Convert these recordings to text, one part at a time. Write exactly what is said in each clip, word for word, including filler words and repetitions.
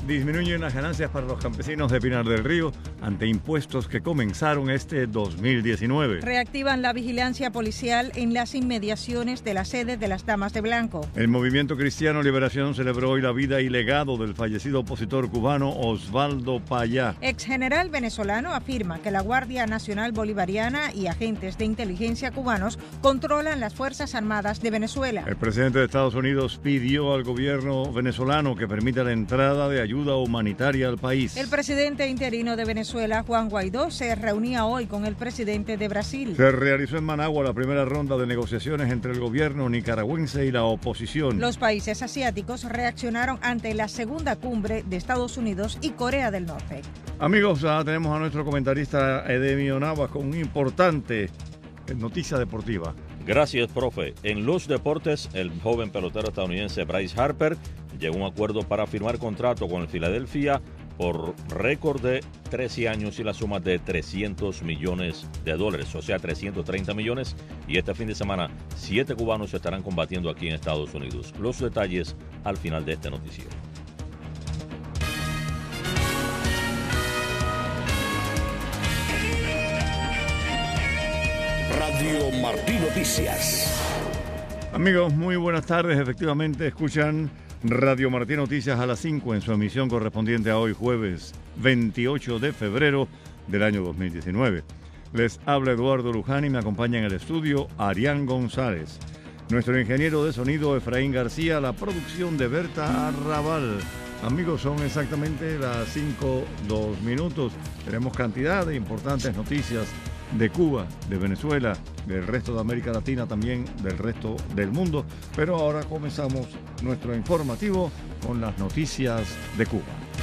Disminuyen las ganancias para los campesinos de Pinar del Río ante impuestos que comenzaron este dos mil diecinueve. Reactivan la vigilancia policial en las inmediaciones de la sede de las Damas de Blanco. El Movimiento Cristiano Liberación celebró hoy la vida y legado del fallecido opositor cubano Osvaldo Payá. Ex general venezolano afirma que la Guardia Nacional Bolivariana y agentes de inteligencia cubanos controlan las Fuerzas Armadas de Venezuela. El presidente de Estados Unidos pidió al gobierno venezolano que permita la entrada de ayuda humanitaria al país. El presidente interino de Venezuela, Juan Guaidó, se reunía hoy con el presidente de Brasil. Se realizó en Managua la primera ronda de negociaciones entre el gobierno nicaragüense y la oposición. Los países asiáticos reaccionaron ante la segunda cumbre de Estados Unidos y Corea del Norte. Amigos, ah, tenemos a nuestro comentarista Edemio Navas con una importante noticia deportiva. Gracias, profe. En los deportes, el joven pelotero estadounidense Bryce Harper llegó a un acuerdo para firmar contrato con el Philadelphia por récord de trece años y la suma de trescientos millones de dólares, o sea, trescientos treinta millones. Y este fin de semana, siete cubanos estarán combatiendo aquí en Estados Unidos. Los detalles al final de este noticiero. Radio Martí Noticias. Amigos, muy buenas tardes. Efectivamente, escuchan Radio Martí Noticias a las cinco en su emisión correspondiente a hoy, jueves veintiocho de febrero del año dos mil diecinueve. Les habla Eduardo Luján y me acompaña en el estudio Arián González. Nuestro ingeniero de sonido Efraín García, la producción de Berta Arrabal. Amigos, son exactamente las cinco, dos minutos. Tenemos cantidad de importantes noticias de Cuba, de Venezuela, del resto de América Latina, también del resto del mundo. Pero ahora comenzamos nuestro informativo con las noticias de Cuba.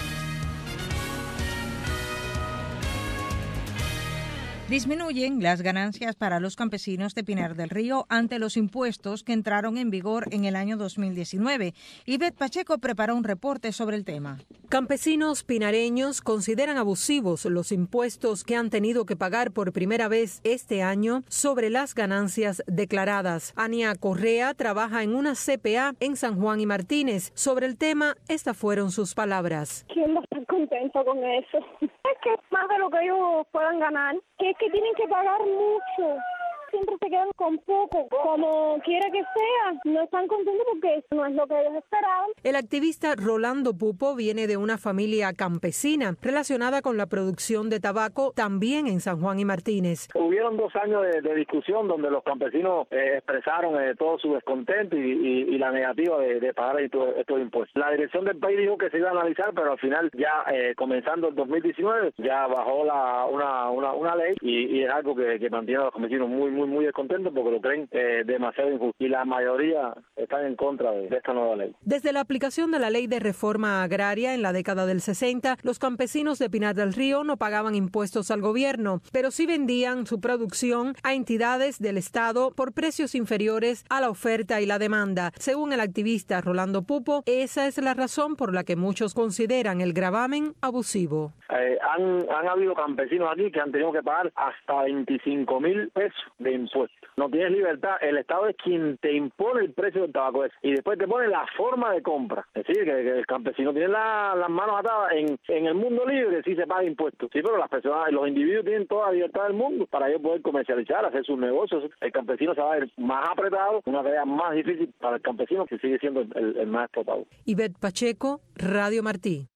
Disminuyen las ganancias para los campesinos de Pinar del Río ante los impuestos que entraron en vigor en el año dos mil diecinueve. Ivette Pacheco preparó un reporte sobre el tema. Campesinos pinareños consideran abusivos los impuestos que han tenido que pagar por primera vez este año sobre las ganancias declaradas. Ania Correa trabaja en una C P A en San Juan y Martínez. Sobre el tema, estas fueron sus palabras. ¿Quién va a estar contento con eso? Es que más de lo que ellos puedan ganar, que es que tienen que pagar mucho. Siempre se quedan con poco, como quiera que sea, no están contentos porque eso no es lo que ellos esperaban. El activista Rolando Pupo viene de una familia campesina relacionada con la producción de tabaco también en San Juan y Martínez. Hubieron dos años de, de discusión donde los campesinos eh, expresaron eh, todo su descontento y, y, y la negativa de, de pagar estos, estos impuestos. La dirección del país dijo que se iba a analizar, pero al final ya eh, comenzando el dos mil diecinueve ya bajó la, una, una, una ley y, y es algo que, que mantiene a los campesinos muy muy muy descontentos porque lo creen eh, demasiado injusto y la mayoría están en contra de, de esta nueva ley. Desde la aplicación de la ley de reforma agraria en la década del sesenta, los campesinos de Pinar del Río no pagaban impuestos al gobierno, pero sí vendían su producción a entidades del Estado por precios inferiores a la oferta y la demanda. Según el activista Rolando Pupo, esa es la razón por la que muchos consideran el gravamen abusivo. Eh, han, han habido campesinos aquí que han tenido que pagar hasta veinticinco mil pesos de impuestos. No tienes libertad, el Estado es quien te impone el precio del tabaco ese y después te pone la forma de compra. Es decir, que, que el campesino tiene la, las manos atadas. En, en el mundo libre sí se paga impuestos, sí, pero las personas, los individuos tienen toda la libertad del mundo para ellos poder comercializar, hacer sus negocios. El campesino se va a ver más apretado, una tarea más difícil para el campesino que sigue siendo el, el más explotado. Ivette Pacheco, Radio Martí.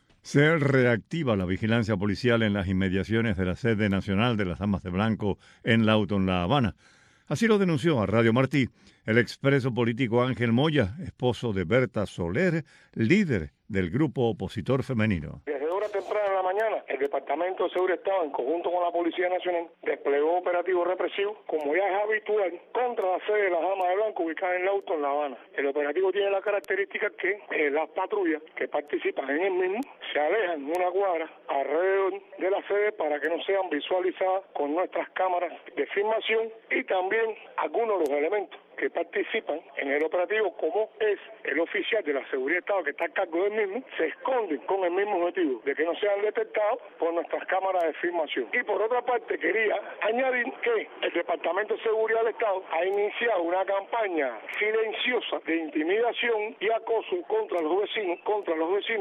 Se reactiva la vigilancia policial en las inmediaciones de la sede nacional de las Damas de Blanco en Lawton, La Habana. Así lo denunció a Radio Martí el expreso político Ángel Moya, esposo de Berta Soler, líder del grupo opositor femenino. Desde horas tempranas de la mañana, el Departamento de Seguridad del Estado, en conjunto con la Policía Nacional, desplegó operativo represivo, como ya es habitual, contra la sede de las Damas de Blanco ubicada en Lawton, La Habana. El operativo tiene la característica que eh, las patrullas que participan en el mismo se alejan una cuadra alrededor de la sede para que no sean visualizadas con nuestras cámaras de filmación y también algunos de los elementos que participan en el operativo, como es el oficial de la Seguridad del Estado que está a cargo del mismo, se esconden con el mismo objetivo de que no sean detectados por nuestras cámaras de filmación. Y por otra parte quería añadir que el Departamento de Seguridad del Estado ha iniciado una campaña silenciosa de intimidación y acoso contra los vecinos, contra los vecinos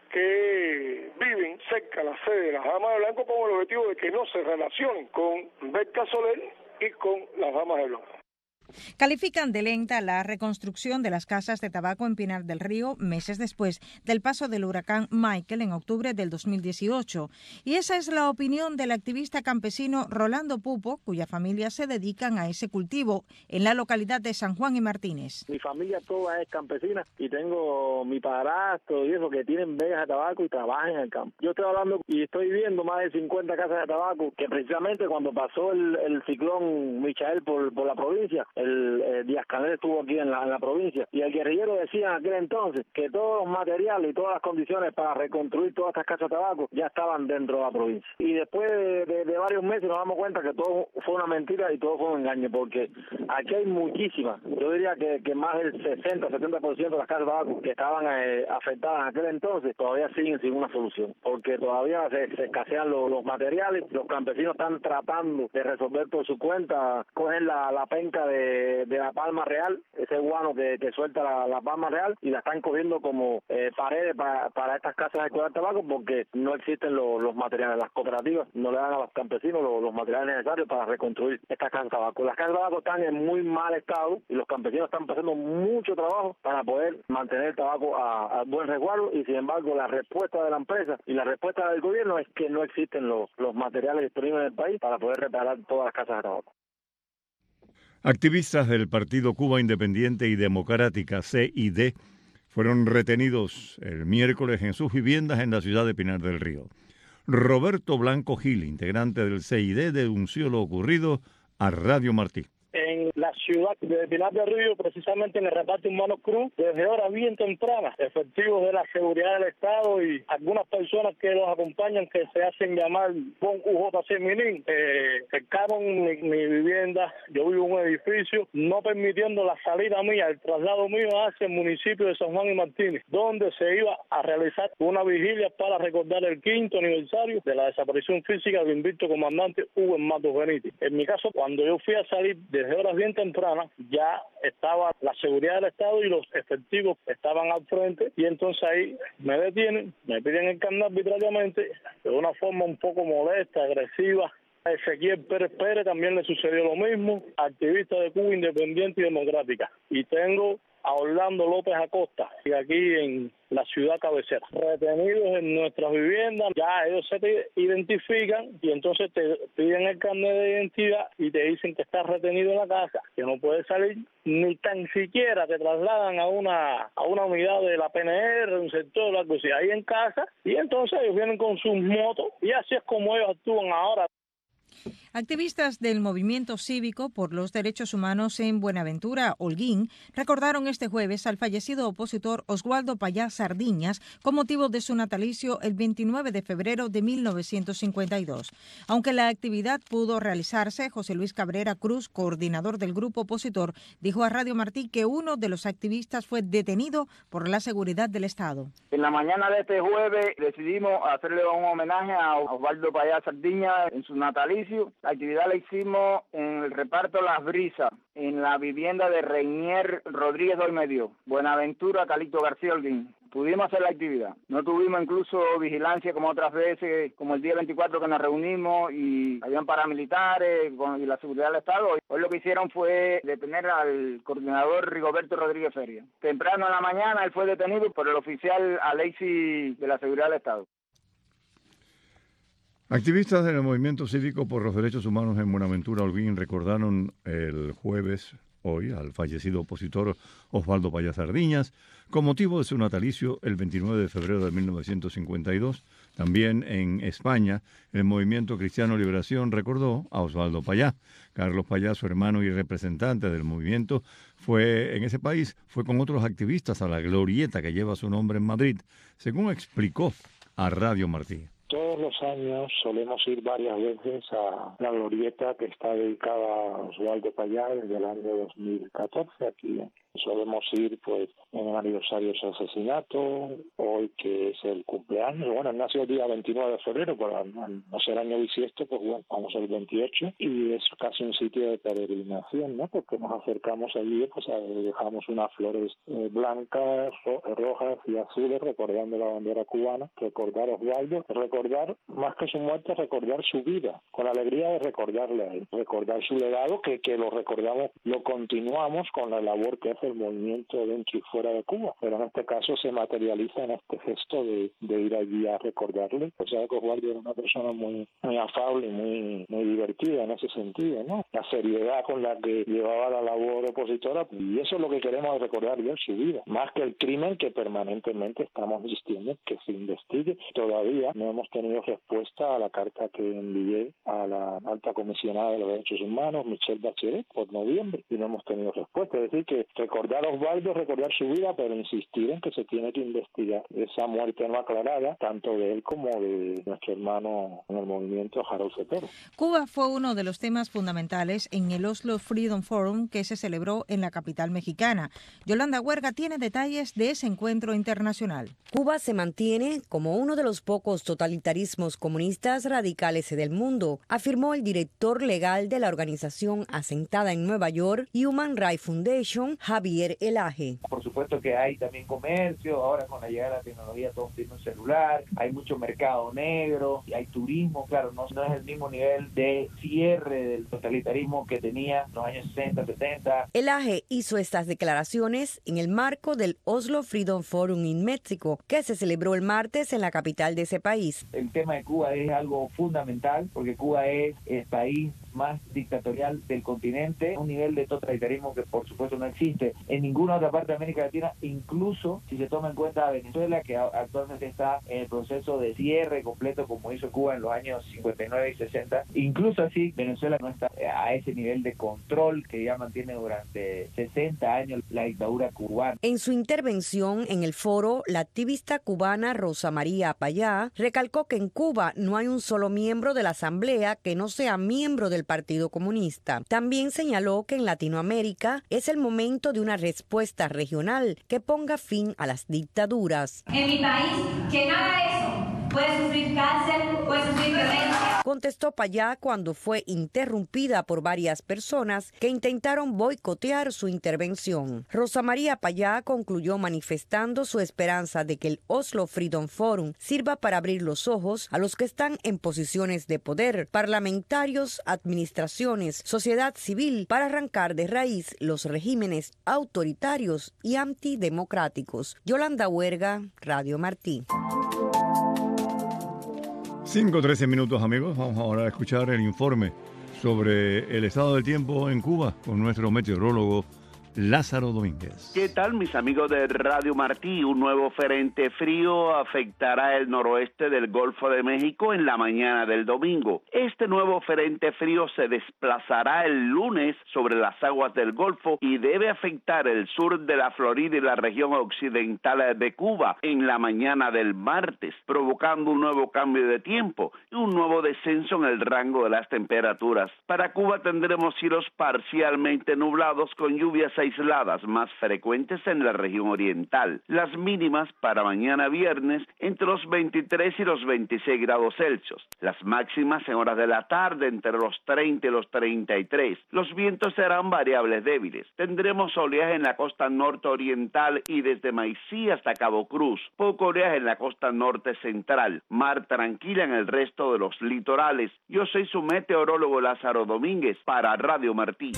que viven cerca de la sede de las Damas de Blanco con el objetivo de que no se relacionen con Berta Soler y con las Damas de Blanco. Califican de lenta la reconstrucción de las casas de tabaco en Pinar del Río meses después del paso del huracán Michael en octubre del dos mil dieciocho. Y esa es la opinión del activista campesino Rolando Pupo, cuya familia se dedican a ese cultivo en la localidad de San Juan y Martínez. Mi familia toda es campesina y tengo mi padrastro y eso que tienen vegas de tabaco y trabajan en el campo. Yo estoy hablando y estoy viendo más de cincuenta casas de tabaco que precisamente cuando pasó el, el ciclón Michael por, por la provincia, el, el Díaz-Canel estuvo aquí en la, en la provincia y el guerrillero decía en aquel entonces que todos los materiales y todas las condiciones para reconstruir todas estas casas de tabaco ya estaban dentro de la provincia. Y después de, de, de varios meses nos damos cuenta que todo fue una mentira y todo fue un engaño, porque aquí hay muchísimas, yo diría que, que más del sesenta, setenta por ciento de las casas de tabaco que estaban eh, afectadas en aquel entonces todavía siguen sin una solución, porque todavía se, se escasean los, los materiales, los campesinos están tratando de resolver por su cuenta, cogen la, la penca de, de la palma real, ese guano que, que suelta la, la palma real, y la están cogiendo como eh, paredes para, para estas casas de cuidar tabaco, porque no existen los, los materiales. Las cooperativas no le dan a los campesinos los, los materiales necesarios para reconstruir estas casas de tabaco. Las casas de tabaco están en muy mal estado y los campesinos están pasando mucho trabajo para poder mantener el tabaco a, a buen resguardo, y sin embargo la respuesta de la empresa y la respuesta del gobierno es que no existen los, los materiales disponibles en el país para poder reparar todas las casas de tabaco. Activistas del Partido Cuba Independiente y Democrática, C I D, fueron retenidos el miércoles en sus viviendas en la ciudad de Pinar del Río. Roberto Blanco Gil, integrante del C I D, denunció lo ocurrido a Radio Martí. En la ciudad de Pinar del Río, precisamente en el reparto Humano Cruz, desde horas bien tempranas, efectivos de la seguridad del Estado y algunas personas que los acompañan, que se hacen llamar Bon U J C Minin, eh, cercaron mi, mi vivienda. Yo vivo en un edificio, no permitiendo la salida mía, el traslado mío hacia el municipio de San Juan y Martínez, donde se iba a realizar una vigilia para recordar el quinto aniversario de la desaparición física del invicto comandante Hugo Matos Benítez. En mi caso, cuando yo fui a salir desde horas bien tempranas, ya estaba la seguridad del Estado y los efectivos estaban al frente, y entonces ahí me detienen, me piden el carnet arbitrariamente, de una forma un poco molesta, agresiva. A Ezequiel Pérez Pérez también le sucedió lo mismo, activista de Cuba Independiente y Democrática. Y tengo a Orlando López Acosta, y aquí en la ciudad cabecera, retenidos en nuestras viviendas. Ya ellos se te identifican y entonces te piden el carnet de identidad y te dicen que estás retenido en la casa, que no puedes salir, ni tan siquiera te trasladan a una a una unidad de la P N R, un sector, algo así, ahí en casa, y entonces ellos vienen con sus motos, y así es como ellos actúan ahora. Activistas del Movimiento Cívico por los Derechos Humanos en Buenaventura, Holguín, recordaron este jueves al fallecido opositor Oswaldo Payá Sardiñas con motivo de su natalicio el veintinueve de febrero de mil novecientos cincuenta y dos. Aunque la actividad pudo realizarse, José Luis Cabrera Cruz, coordinador del grupo opositor, dijo a Radio Martí que uno de los activistas fue detenido por la seguridad del Estado. En la mañana de este jueves decidimos hacerle un homenaje a Oswaldo Payá Sardiñas en su natalicio. La actividad la hicimos en el reparto Las Brisas, en la vivienda de Reinier Rodríguez Dolmedio, Buenaventura, Calixto García Holguín. Pudimos hacer la actividad. No tuvimos incluso vigilancia como otras veces, como el día veinticuatro que nos reunimos y habían paramilitares y la seguridad del Estado. Hoy lo que hicieron fue detener al coordinador Rigoberto Rodríguez Feria. Temprano en la mañana él fue detenido por el oficial Alexi de la seguridad del Estado. Activistas del Movimiento Cívico por los Derechos Humanos en Buenaventura, Holguín, recordaron el jueves, hoy, al fallecido opositor Oswaldo Payá Sardiñas, con motivo de su natalicio el veintinueve de febrero de mil novecientos cincuenta y dos. También en España, el Movimiento Cristiano Liberación recordó a Oswaldo Payá. Carlos Payá, su hermano y representante del movimiento, fue en ese país, fue con otros activistas a la glorieta que lleva su nombre en Madrid, según explicó a Radio Martí. Todos los años solemos ir varias veces a la glorieta que está dedicada a Oswaldo Payá desde el año dos mil catorce aquí Solemos ir pues en el aniversario de su asesinato, hoy que es el cumpleaños. Bueno, él nació el día veintinueve de febrero, pero al no ser año bisiesto, pues bueno, vamos al veintiocho, y es casi un sitio de peregrinación, ¿no? Porque nos acercamos allí, pues dejamos unas flores eh, blancas, ro rojas y azules, recordando la bandera cubana, recordar a Osvaldo, recordar, más que su muerte, recordar su vida, con la alegría de recordarle a él, recordar su legado, que, que lo recordamos, lo continuamos con la labor que hace el movimiento dentro y fuera de Cuba, pero en este caso se materializa en este gesto de, de ir allí a recordarle. O sea, que Osvaldo era una persona muy, muy afable y muy, muy divertida en ese sentido, ¿no? La seriedad con la que llevaba la labor opositora, y eso es lo que queremos recordar de su vida, más que el crimen que permanentemente estamos insistiendo que se investigue. Todavía no hemos tenido respuesta a la carta que envié a la alta comisionada de los derechos humanos, Michelle Bachelet, por noviembre, y no hemos tenido respuesta. Es decir, que recordar a Osvaldo, recordar su vida, pero insistir en que se tiene que investigar esa muerte no aclarada, tanto de él como de nuestro hermano en el movimiento Harold Cepero. Cuba fue uno de los temas fundamentales en el Oslo Freedom Forum que se celebró en la capital mexicana. Yolanda Huerga tiene detalles de ese encuentro internacional. Cuba se mantiene como uno de los pocos totalitarismos comunistas radicales del mundo, afirmó el director legal de la organización asentada en Nueva York, Human Rights Foundation, Javier Elaje. Por supuesto que hay también comercio, ahora con la llegada de la tecnología todo tiene un celular, hay mucho mercado negro, hay turismo, claro, no, no es el mismo nivel de cierre del totalitarismo que tenía en los años sesenta, setenta. Elaje hizo estas declaraciones en el marco del Oslo Freedom Forum en México, que se celebró el martes en la capital de ese país. El tema de Cuba es algo fundamental porque Cuba es el país más dictatorial del continente, un nivel de totalitarismo que por supuesto no existe en ninguna otra parte de América Latina, incluso si se toma en cuenta a Venezuela, que actualmente está en el proceso de cierre completo como hizo Cuba en los años cincuenta y nueve y sesenta. Incluso así, Venezuela no está a ese nivel de control que ya mantiene durante sesenta años la dictadura cubana. En su intervención en el foro, la activista cubana Rosa María Payá recalcó que en Cuba no hay un solo miembro de la Asamblea que no sea miembro del Partido Comunista. También señaló que en Latinoamérica es el momento de una respuesta regional que ponga fin a las dictaduras. En mi país, que nada de eso puede sufrir cárcel, puede sufrir violencia. Contestó Payá cuando fue interrumpida por varias personas que intentaron boicotear su intervención. Rosa María Payá concluyó manifestando su esperanza de que el Oslo Freedom Forum sirva para abrir los ojos a los que están en posiciones de poder, parlamentarios, administraciones, sociedad civil, para arrancar de raíz los regímenes autoritarios y antidemocráticos. Yolanda Huerga, Radio Martí. cinco trece minutos, amigos. Vamos ahora a escuchar el informe sobre el estado del tiempo en Cuba con nuestro meteorólogo Lázaro Domínguez. ¿Qué tal, mis amigos de Radio Martí? Un nuevo frente frío afectará el noroeste del Golfo de México en la mañana del domingo. Este nuevo frente frío se desplazará el lunes sobre las aguas del Golfo y debe afectar el sur de la Florida y la región occidental de Cuba en la mañana del martes, provocando un nuevo cambio de tiempo y un nuevo descenso en el rango de las temperaturas. Para Cuba tendremos cielos parcialmente nublados con lluvias aisladas más frecuentes en la región oriental. Las mínimas para mañana viernes entre los veintitrés y los veintiséis grados Celsius. Las máximas en horas de la tarde entre los treinta y los treinta y tres. Los vientos serán variables débiles. Tendremos oleaje en la costa norte oriental y desde Maicí hasta Cabo Cruz. Poco oleaje en la costa norte central. Mar tranquila en el resto de los litorales. Yo soy su meteorólogo Lázaro Domínguez para Radio Martí.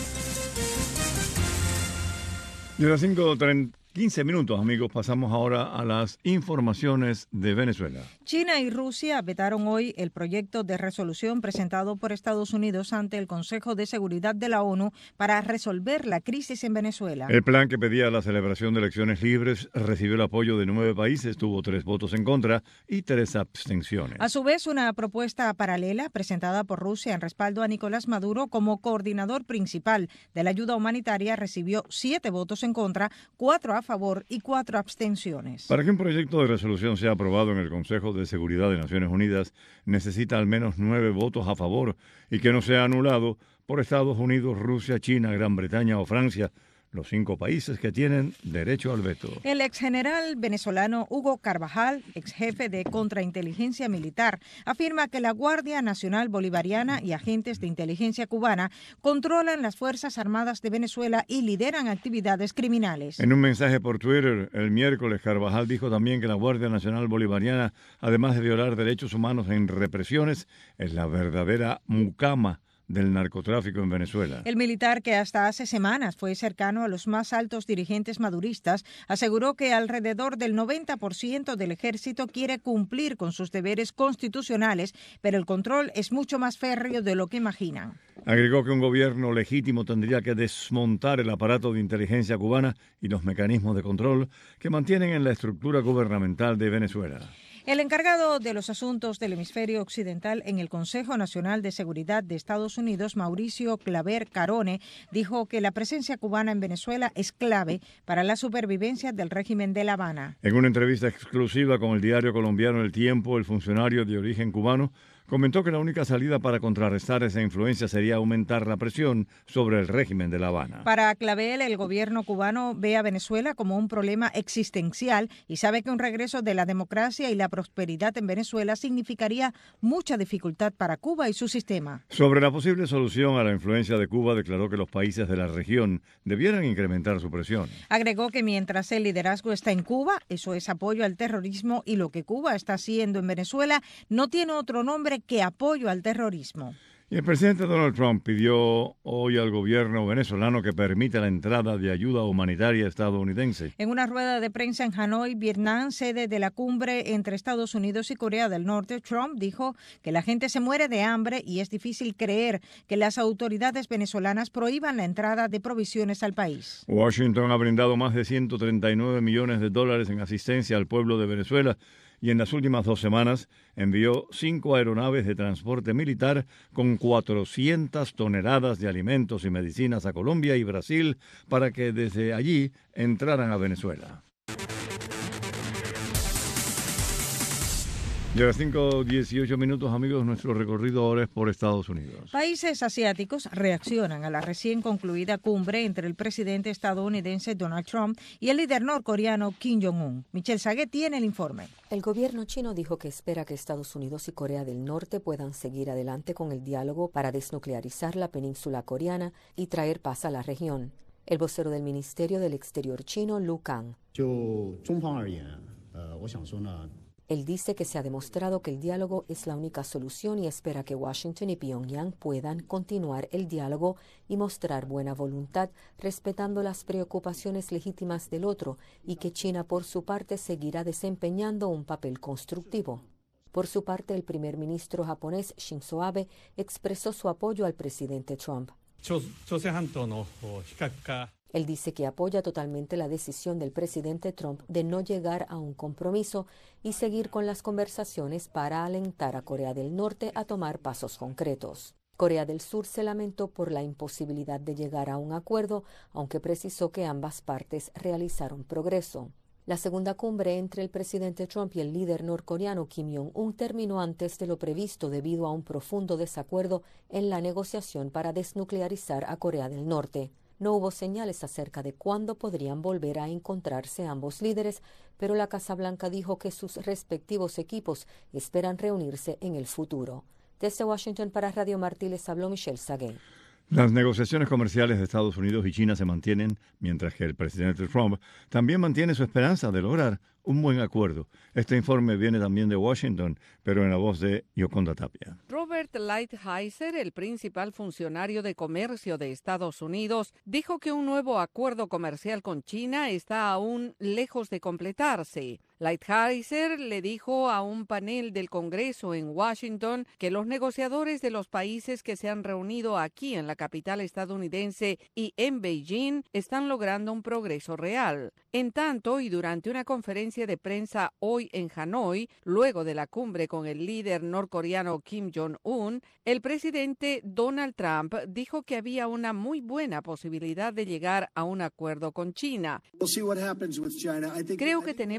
De las cinco quince minutos, amigos, pasamos ahora a las informaciones de Venezuela. China y Rusia vetaron hoy el proyecto de resolución presentado por Estados Unidos ante el Consejo de Seguridad de la ONU para resolver la crisis en Venezuela. El plan que pedía la celebración de elecciones libres recibió el apoyo de nueve países, tuvo tres votos en contra y tres abstenciones. A su vez, una propuesta paralela presentada por Rusia en respaldo a Nicolás Maduro como coordinador principal de la ayuda humanitaria recibió siete votos en contra, cuatro a favor y cuatro abstenciones. Para que un proyecto de resolución sea aprobado en el Consejo de Seguridad de Naciones Unidas, necesita al menos nueve votos a favor y que no sea anulado por Estados Unidos, Rusia, China, Gran Bretaña o Francia, los cinco países que tienen derecho al veto. El ex general venezolano Hugo Carvajal, ex jefe de contrainteligencia militar, afirma que la Guardia Nacional Bolivariana y agentes de inteligencia cubana controlan las Fuerzas Armadas de Venezuela y lideran actividades criminales. En un mensaje por Twitter el miércoles, Carvajal dijo también que la Guardia Nacional Bolivariana, además de violar derechos humanos en represiones, es la verdadera mucama del narcotráfico en Venezuela. El militar, que hasta hace semanas fue cercano a los más altos dirigentes maduristas, aseguró que alrededor del noventa por ciento del ejército quiere cumplir con sus deberes constitucionales, pero el control es mucho más férreo de lo que imaginan. Agregó que un gobierno legítimo tendría que desmontar el aparato de inteligencia cubana y los mecanismos de control que mantienen en la estructura gubernamental de Venezuela. El encargado de los asuntos del hemisferio occidental en el Consejo Nacional de Seguridad de Estados Unidos, Mauricio Claver Carone, dijo que la presencia cubana en Venezuela es clave para la supervivencia del régimen de La Habana. En una entrevista exclusiva con el diario colombiano El Tiempo, el funcionario de origen cubano comentó que la única salida para contrarrestar esa influencia sería aumentar la presión sobre el régimen de La Habana. Para Clavel, el gobierno cubano ve a Venezuela como un problema existencial y sabe que un regreso de la democracia y la prosperidad en Venezuela significaría mucha dificultad para Cuba y su sistema. Sobre la posible solución a la influencia de Cuba, declaró que los países de la región debieran incrementar su presión. Agregó que mientras el liderazgo está en Cuba, eso es apoyo al terrorismo, y lo que Cuba está haciendo en Venezuela no tiene otro nombre que apoyo al terrorismo. Y el presidente Donald Trump pidió hoy al gobierno venezolano que permita la entrada de ayuda humanitaria estadounidense. En una rueda de prensa en Hanoi, Vietnam, sede de la cumbre entre Estados Unidos y Corea del Norte, Trump dijo que la gente se muere de hambre y es difícil creer que las autoridades venezolanas prohíban la entrada de provisiones al país. Washington ha brindado más de ciento treinta y nueve millones de dólares en asistencia al pueblo de Venezuela y en las últimas dos semanas envió cinco aeronaves de transporte militar con cuatrocientas toneladas de alimentos y medicinas a Colombia y Brasil para que desde allí entraran a Venezuela. Y a las cinco dieciocho minutos, amigos, nuestro recorrido ahora es por Estados Unidos. Países asiáticos reaccionan a la recién concluida cumbre entre el presidente estadounidense Donald Trump y el líder norcoreano Kim Jong-un. Michelle Saguet tiene el informe. El gobierno chino dijo que espera que Estados Unidos y Corea del Norte puedan seguir adelante con el diálogo para desnuclearizar la península coreana y traer paz a la región. El vocero del Ministerio del Exterior chino, Lu Kang. Él dice que se ha demostrado que el diálogo es la única solución y espera que Washington y Pyongyang puedan continuar el diálogo y mostrar buena voluntad, respetando las preocupaciones legítimas del otro, y que China, por su parte, seguirá desempeñando un papel constructivo. Por su parte, el primer ministro japonés Shinzo Abe expresó su apoyo al presidente Trump. Él dice que apoya totalmente la decisión del presidente Trump de no llegar a un compromiso y seguir con las conversaciones para alentar a Corea del Norte a tomar pasos concretos. Corea del Sur se lamentó por la imposibilidad de llegar a un acuerdo, aunque precisó que ambas partes realizaron progreso. La segunda cumbre entre el presidente Trump y el líder norcoreano Kim Jong-un terminó antes de lo previsto debido a un profundo desacuerdo en la negociación para desnuclearizar a Corea del Norte. No hubo señales acerca de cuándo podrían volver a encontrarse ambos líderes, pero la Casa Blanca dijo que sus respectivos equipos esperan reunirse en el futuro. Desde Washington para Radio Martí les habló Michelle Saguet. Las negociaciones comerciales de Estados Unidos y China se mantienen, mientras que el presidente Trump también mantiene su esperanza de lograr un buen acuerdo. Este informe viene también de Washington, pero en la voz de Yoconda Tapia. Robert Lighthizer, el principal funcionario de comercio de Estados Unidos, dijo que un nuevo acuerdo comercial con China está aún lejos de completarse. Lighthizer le dijo a un panel del Congreso en Washington que los negociadores de los países que se han reunido aquí en la capital estadounidense y en Beijing están logrando un progreso real. En tanto, y durante una conferencia de prensa hoy en Hanoi, luego de la cumbre con el líder norcoreano Kim Jong-un, el presidente Donald Trump dijo que había una muy buena posibilidad de llegar a un acuerdo con China. Creo que tenemos una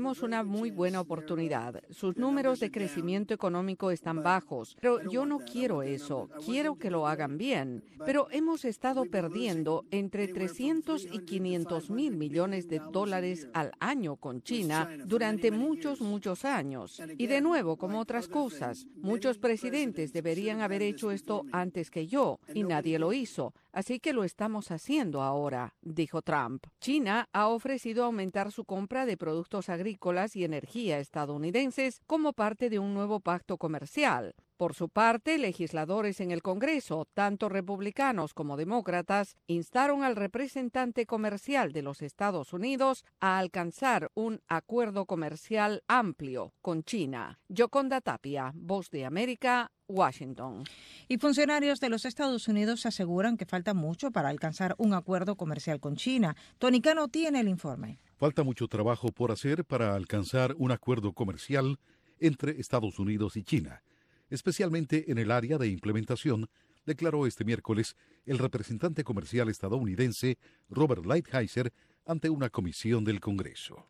muy buena oportunidad. Sus números de crecimiento económico están bajos, pero yo no quiero eso. Quiero que lo hagan bien. Pero hemos estado perdiendo entre trescientos y quinientos mil millones de dólares al año con China durante muchos, muchos años. Y de nuevo, como otras cosas, muchos presidentes deberían haber hecho esto antes que yo, y nadie lo hizo. Así que lo estamos haciendo ahora, dijo Trump. China ha ofrecido aumentar su compra de productos agrícolas y energía estadounidenses como parte de un nuevo pacto comercial. Por su parte, legisladores en el Congreso, tanto republicanos como demócratas, instaron al representante comercial de los Estados Unidos a alcanzar un acuerdo comercial amplio con China. Yoconda Tapia, Voz de América, Washington. Y funcionarios de los Estados Unidos aseguran que falta mucho para alcanzar un acuerdo comercial con China. Tony Cano tiene el informe. Falta mucho trabajo por hacer para alcanzar un acuerdo comercial entre Estados Unidos y China, especialmente en el área de implementación, declaró este miércoles el representante comercial estadounidense Robert Lighthizer ante una comisión del Congreso.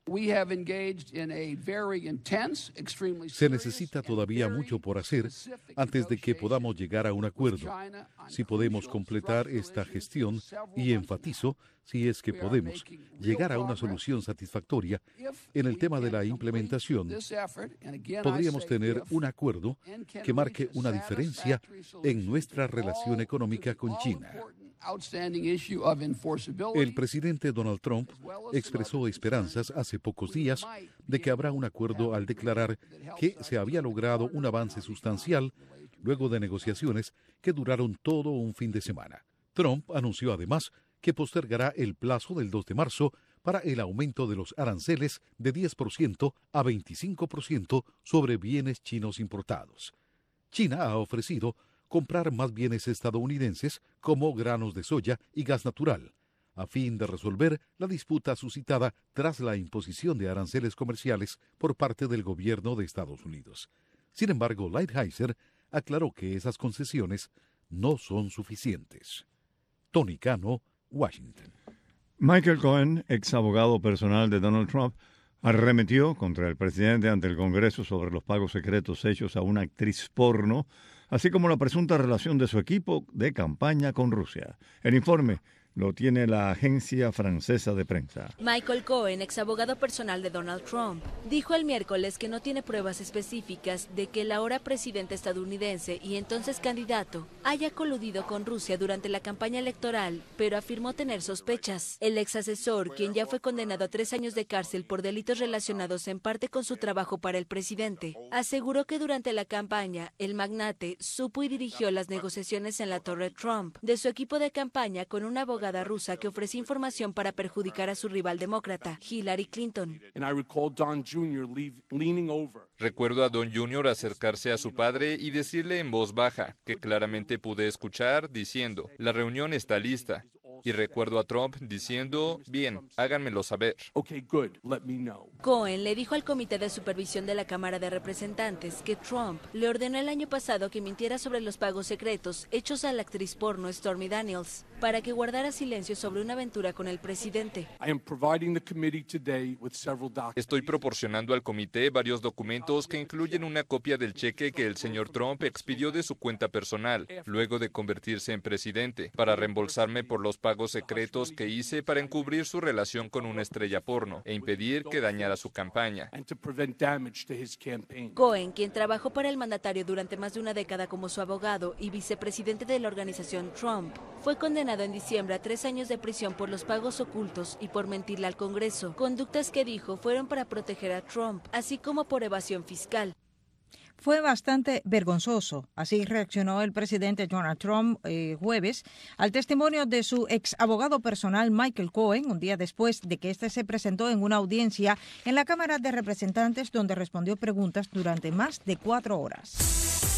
Se necesita todavía mucho por hacer antes de que podamos llegar a un acuerdo. Si podemos completar esta gestión, y enfatizo, si es que podemos llegar a una solución satisfactoria en el tema de la implementación, podríamos tener un acuerdo que marque una diferencia en nuestra relación económica con China. El presidente Donald Trump expresó esperanzas hace pocos días de que habrá un acuerdo al declarar que se había logrado un avance sustancial luego de negociaciones que duraron todo un fin de semana. Trump anunció además que postergará el plazo del dos de marzo para el aumento de los aranceles de diez por ciento a veinticinco por ciento sobre bienes chinos importados. China ha ofrecido comprar más bienes estadounidenses como granos de soya y gas natural, a fin de resolver la disputa suscitada tras la imposición de aranceles comerciales por parte del gobierno de Estados Unidos. Sin embargo, Lighthizer aclaró que esas concesiones no son suficientes. Tony Cano, Washington. Michael Cohen, ex abogado personal de Donald Trump, arremetió contra el presidente ante el Congreso sobre los pagos secretos hechos a una actriz porno, así como la presunta relación de su equipo de campaña con Rusia. El informe lo tiene la agencia francesa de prensa. Michael Cohen, ex abogado personal de Donald Trump, dijo el miércoles que no tiene pruebas específicas de que el ahora presidente estadounidense y entonces candidato haya coludido con Rusia durante la campaña electoral, pero afirmó tener sospechas. El ex asesor, quien ya fue condenado a tres años de cárcel por delitos relacionados en parte con su trabajo para el presidente, aseguró que durante la campaña el magnate supo y dirigió las negociaciones en la Torre Trump de su equipo de campaña con un abogado rusa que ofrecía información para perjudicar a su rival demócrata, Hillary Clinton. Recuerdo a Don Junior acercarse a su padre y decirle en voz baja, que claramente pude escuchar, diciendo, la reunión está lista. Y recuerdo a Trump diciendo, bien, háganmelo saber. Okay, good. Let me know. Cohen le dijo al Comité de Supervisión de la Cámara de Representantes que Trump le ordenó el año pasado que mintiera sobre los pagos secretos hechos a la actriz porno Stormy Daniels para que guardara silencio sobre una aventura con el presidente. Estoy proporcionando al comité varios documentos que incluyen una copia del cheque que el señor Trump expidió de su cuenta personal, luego de convertirse en presidente, para reembolsarme por los pagos pagos secretos que hice para encubrir su relación con una estrella porno e impedir que dañara su campaña. Cohen, quien trabajó para el mandatario durante más de una década como su abogado y vicepresidente de la organización Trump, fue condenado en diciembre a tres años de prisión por los pagos ocultos y por mentirle al Congreso, conductas que dijo fueron para proteger a Trump, así como por evasión fiscal. Fue bastante vergonzoso. Así reaccionó el presidente Donald Trump eh, jueves al testimonio de su ex abogado personal Michael Cohen, un día después de que éste se presentó en una audiencia en la Cámara de Representantes donde respondió preguntas durante más de cuatro horas.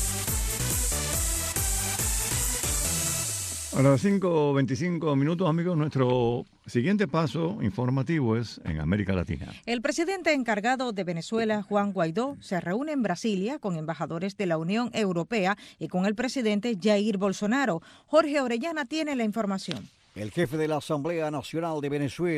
A las cinco veinticinco minutos, amigos, nuestro siguiente paso informativo es en América Latina. El presidente encargado de Venezuela, Juan Guaidó, se reúne en Brasilia con embajadores de la Unión Europea y con el presidente Jair Bolsonaro. Jorge Orellana tiene la información. El jefe de la Asamblea Nacional de Venezuela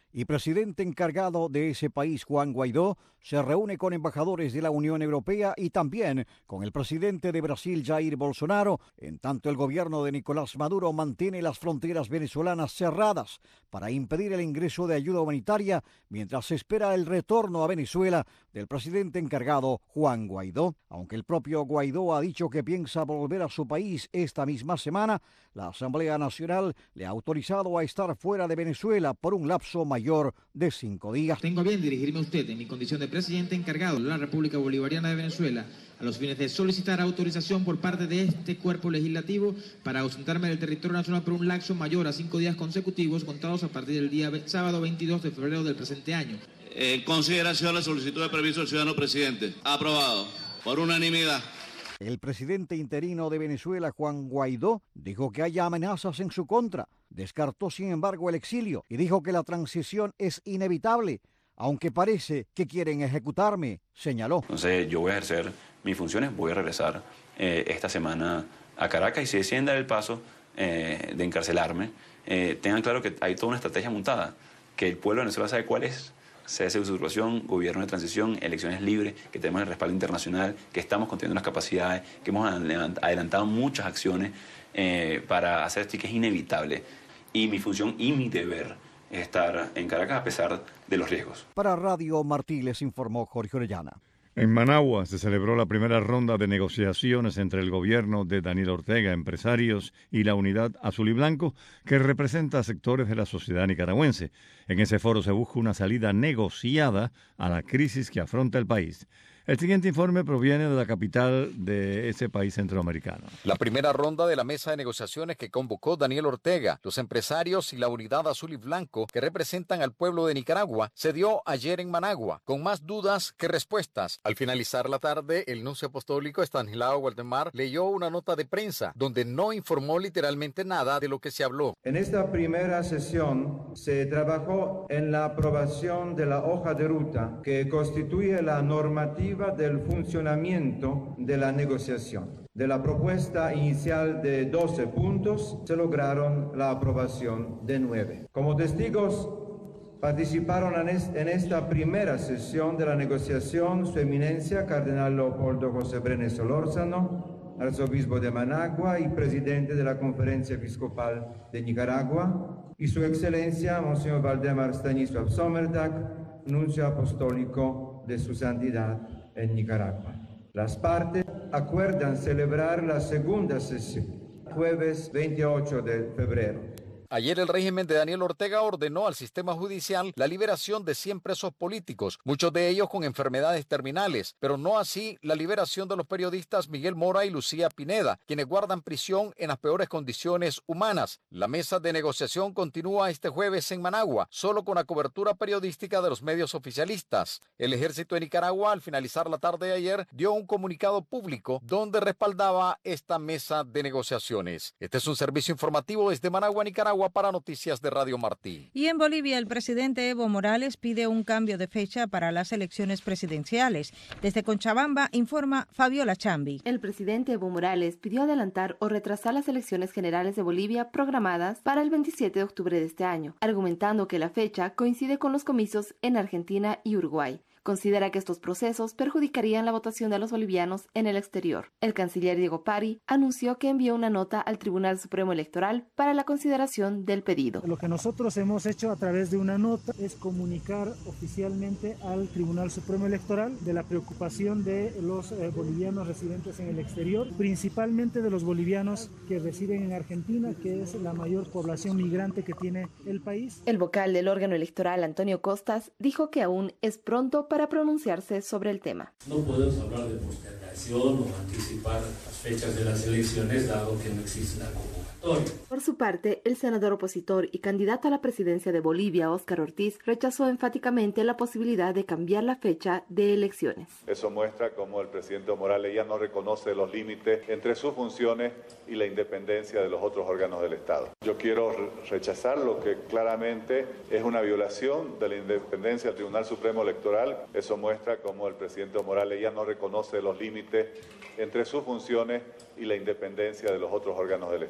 y presidente encargado de ese país, Juan Guaidó, se reúne con embajadores de la Unión Europea y también con el presidente de Brasil, Jair Bolsonaro, en tanto el gobierno de Nicolás Maduro mantiene las fronteras venezolanas cerradas para impedir el ingreso de ayuda humanitaria mientras se espera el retorno a Venezuela del presidente encargado, Juan Guaidó. Aunque el propio Guaidó ha dicho que piensa volver a su país esta misma semana, la Asamblea Nacional le ha autorizado a estar fuera de Venezuela por un lapso mayor de cinco días. Tengo a bien dirigirme a usted en mi condición de presidente encargado de la República Bolivariana de Venezuela a los fines de solicitar autorización por parte de este cuerpo legislativo para ausentarme del territorio nacional por un lapso mayor a cinco días consecutivos contados a partir del día sábado veintidós de febrero del presente año. En consideración la solicitud de permiso del ciudadano presidente. Aprobado por unanimidad. El presidente interino de Venezuela, Juan Guaidó, dijo que hay amenazas en su contra. Descartó, sin embargo, el exilio y dijo que la transición es inevitable, aunque parece que quieren ejecutarme, señaló. Entonces yo voy a ejercer mis funciones, voy a regresar eh, esta semana a Caracas y si deciden dar el paso eh, de encarcelarme, eh, tengan claro que hay toda una estrategia montada, que el pueblo de Venezuela sabe cuál es. Cese de usurpación, gobierno de transición, elecciones libres, que tenemos el respaldo internacional, que estamos construyendo las capacidades, que hemos adelantado muchas acciones eh, para hacer esto y que es inevitable. Y mi función y mi deber es estar en Caracas a pesar de los riesgos. Para Radio Martí les informó Jorge Orellana. En Managua se celebró la primera ronda de negociaciones entre el gobierno de Daniel Ortega, empresarios y la Unidad Azul y Blanco, que representa a sectores de la sociedad nicaragüense. En ese foro se busca una salida negociada a la crisis que afronta el país. El siguiente informe proviene de la capital de ese país centroamericano. La primera ronda de la mesa de negociaciones que convocó Daniel Ortega, los empresarios y la Unidad Azul y Blanco que representan al pueblo de Nicaragua, se dio ayer en Managua, con más dudas que respuestas. Al finalizar la tarde, el nuncio apostólico Estanislao Waldemar leyó una nota de prensa donde no informó literalmente nada de lo que se habló. En esta primera sesión se trabajó en la aprobación de la hoja de ruta que constituye la normativa del funcionamiento de la negociación. De la propuesta inicial de doce puntos, se lograron la aprobación de nueve. Como testigos participaron en esta primera sesión de la negociación su eminencia, Cardenal Leopoldo José Brenes Solórzano, arzobispo de Managua y presidente de la Conferencia Episcopal de Nicaragua, y su excelencia, Monseñor Valdemar Stanislav Sommerdag, nuncio apostólico de su santidad en Nicaragua. Las partes acuerdan celebrar la segunda sesión, jueves veintiocho de febrero. Ayer el régimen de Daniel Ortega ordenó al sistema judicial la liberación de cien presos políticos, muchos de ellos con enfermedades terminales, pero no así la liberación de los periodistas Miguel Mora y Lucía Pineda, quienes guardan prisión en las peores condiciones humanas. La mesa de negociación continúa este jueves en Managua, solo con la cobertura periodística de los medios oficialistas. El ejército de Nicaragua, al finalizar la tarde de ayer, dio un comunicado público donde respaldaba esta mesa de negociaciones. Este es un servicio informativo desde Managua, Nicaragua, para Noticias de Radio Martí. Y en Bolivia, el presidente Evo Morales pide un cambio de fecha para las elecciones presidenciales. Desde Cochabamba informa Fabiola Chambi. El presidente Evo Morales pidió adelantar o retrasar las elecciones generales de Bolivia programadas para el veintisiete de octubre de este año, argumentando que la fecha coincide con los comicios en Argentina y Uruguay. Considera que estos procesos perjudicarían la votación de los bolivianos en el exterior. El canciller Diego Pari anunció que envió una nota al Tribunal Supremo Electoral para la consideración del pedido. Lo que nosotros hemos hecho a través de una nota es comunicar oficialmente al Tribunal Supremo Electoral de la preocupación de los eh, bolivianos residentes en el exterior, principalmente de los bolivianos que residen en Argentina, que es la mayor población migrante que tiene el país. El vocal del órgano electoral, Antonio Costas, dijo que aún es pronto para para pronunciarse sobre el tema. No podemos hablar de postergación o anticipar las fechas de las elecciones, dado que no existe una convocatoria. Por su parte, el senador opositor y candidato a la presidencia de Bolivia, Óscar Ortiz, rechazó enfáticamente la posibilidad de cambiar la fecha de elecciones. Eso muestra cómo el presidente Morales ya no reconoce los límites entre sus funciones y la independencia de los otros órganos del Estado. Yo quiero rechazar lo que claramente es una violación de la independencia del Tribunal Supremo Electoral. Eso muestra cómo el presidente Morales ya no reconoce los límites entre sus funciones y la independencia de los otros órganos del Estado. La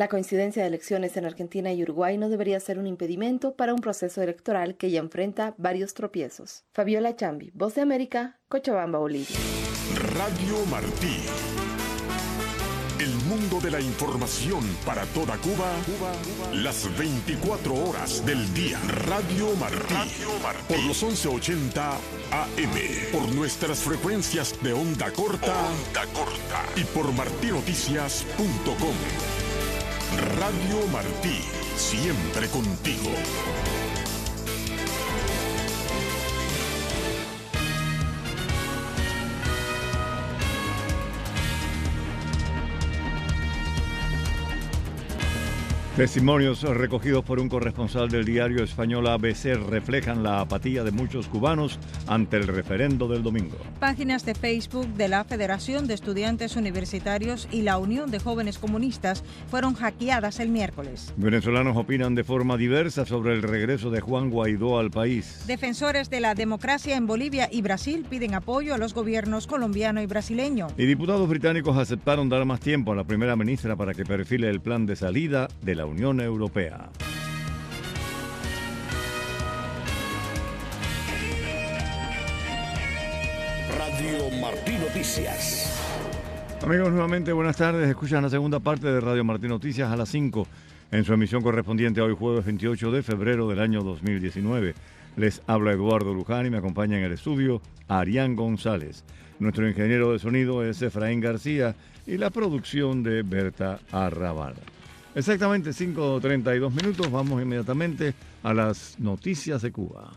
La coincidencia de elecciones en Argentina y Uruguay no debería ser un impedimento para un proceso electoral que ya enfrenta varios tropiezos. Fabiola Chambi, Voz de América, Cochabamba, Bolivia. Radio Martí. El mundo de la información para toda Cuba, las veinticuatro horas del día. Radio Martí, Radio Martí. Por los once ochenta A M, por nuestras frecuencias de onda corta, onda corta y por martí noticias punto com. Radio Martí, siempre contigo. Testimonios recogidos por un corresponsal del diario español A B C reflejan la apatía de muchos cubanos ante el referendo del domingo. Páginas de Facebook de la Federación de Estudiantes Universitarios y la Unión de Jóvenes Comunistas fueron hackeadas el miércoles. Venezolanos opinan de forma diversa sobre el regreso de Juan Guaidó al país. Defensores de la democracia en Bolivia y Brasil piden apoyo a los gobiernos colombiano y brasileño. Y diputados británicos aceptaron dar más tiempo a la primera ministra para que perfile el plan de salida de la Unión Europea. Radio Martí Noticias. Amigos, nuevamente buenas tardes. Escuchan la segunda parte de Radio Martí Noticias a las cinco en su emisión correspondiente a hoy jueves veintiocho de febrero del año dos mil diecinueve. Les habla Eduardo Luján y me acompaña en el estudio Arián González. Nuestro ingeniero de sonido es Efraín García y la producción de Berta Arrabal. Exactamente cinco treinta y dos minutos, vamos inmediatamente a las noticias de Cuba.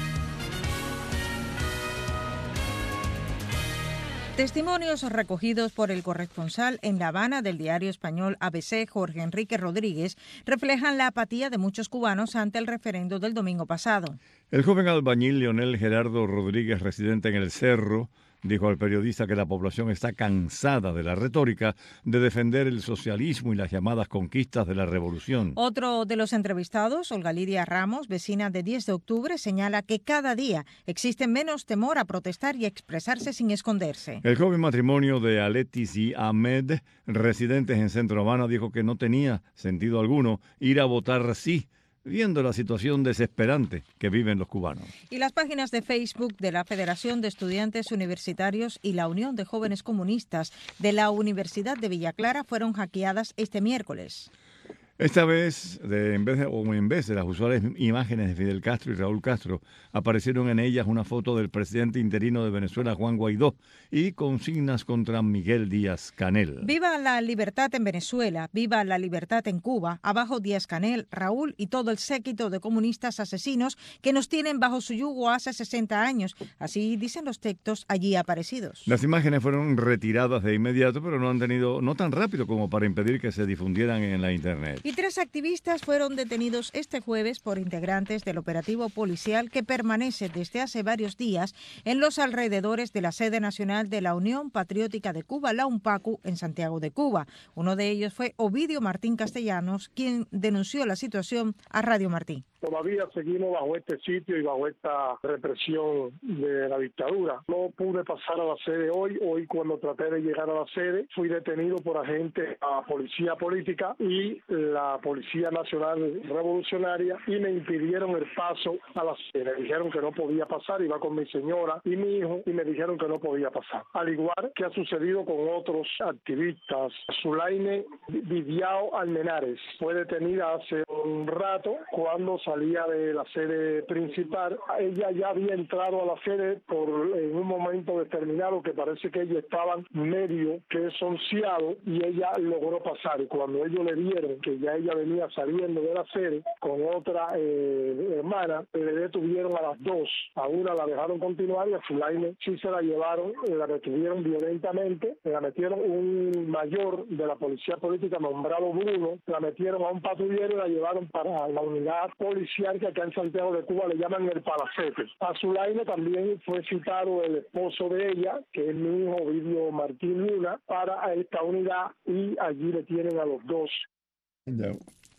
Testimonios recogidos por el corresponsal en La Habana del diario español A B C, Jorge Enrique Rodríguez, reflejan la apatía de muchos cubanos ante el referendo del domingo pasado. El joven albañil Leonel Gerardo Rodríguez, residente en El Cerro, dijo al periodista que la población está cansada de la retórica de defender el socialismo y las llamadas conquistas de la revolución. Otro de los entrevistados, Olga Lidia Ramos, vecina de diez de octubre, señala que cada día existe menos temor a protestar y expresarse sin esconderse. El joven matrimonio de Aletis y Ahmed, residentes en Centro Habana, dijo que no tenía sentido alguno ir a votar sí, viendo la situación desesperante que viven los cubanos. Y las páginas de Facebook de la Federación de Estudiantes Universitarios y la Unión de Jóvenes Comunistas de la Universidad de Villa Clara fueron hackeadas este miércoles. Esta vez, de, en vez de, o en vez de las usuales imágenes de Fidel Castro y Raúl Castro, aparecieron en ellas una foto del presidente interino de Venezuela, Juan Guaidó, y consignas contra Miguel Díaz-Canel. Viva la libertad en Venezuela, viva la libertad en Cuba, abajo Díaz-Canel, Raúl y todo el séquito de comunistas asesinos que nos tienen bajo su yugo hace sesenta años. Así dicen los textos allí aparecidos. Las imágenes fueron retiradas de inmediato, pero no han tenido, no tan rápido como para impedir que se difundieran en la internet. Y tres activistas fueron detenidos este jueves por integrantes del operativo policial que permanece desde hace varios días en los alrededores de la sede nacional de la Unión Patriótica de Cuba, la UNPACU, en Santiago de Cuba. Uno de ellos fue Ovidio Martín Castellanos, quien denunció la situación a Radio Martí. Todavía seguimos bajo este sitio y bajo esta represión de la dictadura. No pude pasar a la sede hoy. Hoy cuando traté de llegar a la sede fui detenido por agentes de la policía política y la Policía Nacional Revolucionaria y me impidieron el paso a la sede. Me dijeron que no podía pasar, iba con mi señora y mi hijo y me dijeron que no podía pasar. Al igual que ha sucedido con otros activistas. Zulaine Vidiao Almenares fue detenida hace un rato cuando salía de la sede principal. Ella ya había entrado a la sede por en un momento determinado que parece que ellos estaban medio que sonciados y ella logró pasar. Y cuando ellos le vieron que ya ella venía saliendo de la sede con otra eh, hermana, le detuvieron a las dos. A una la dejaron continuar y a Zulaine sí se la llevaron, la detuvieron violentamente, la metieron un mayor de la policía política nombrado Bruno, la metieron a un patrullero y la llevaron para la unidad policial que acá en Santiago de Cuba le llaman el Palacete. A Zulaine también fue citado el esposo de ella, que es mi hijo Ovidio Martín Luna, para esta unidad y allí le tienen a los dos. Ya.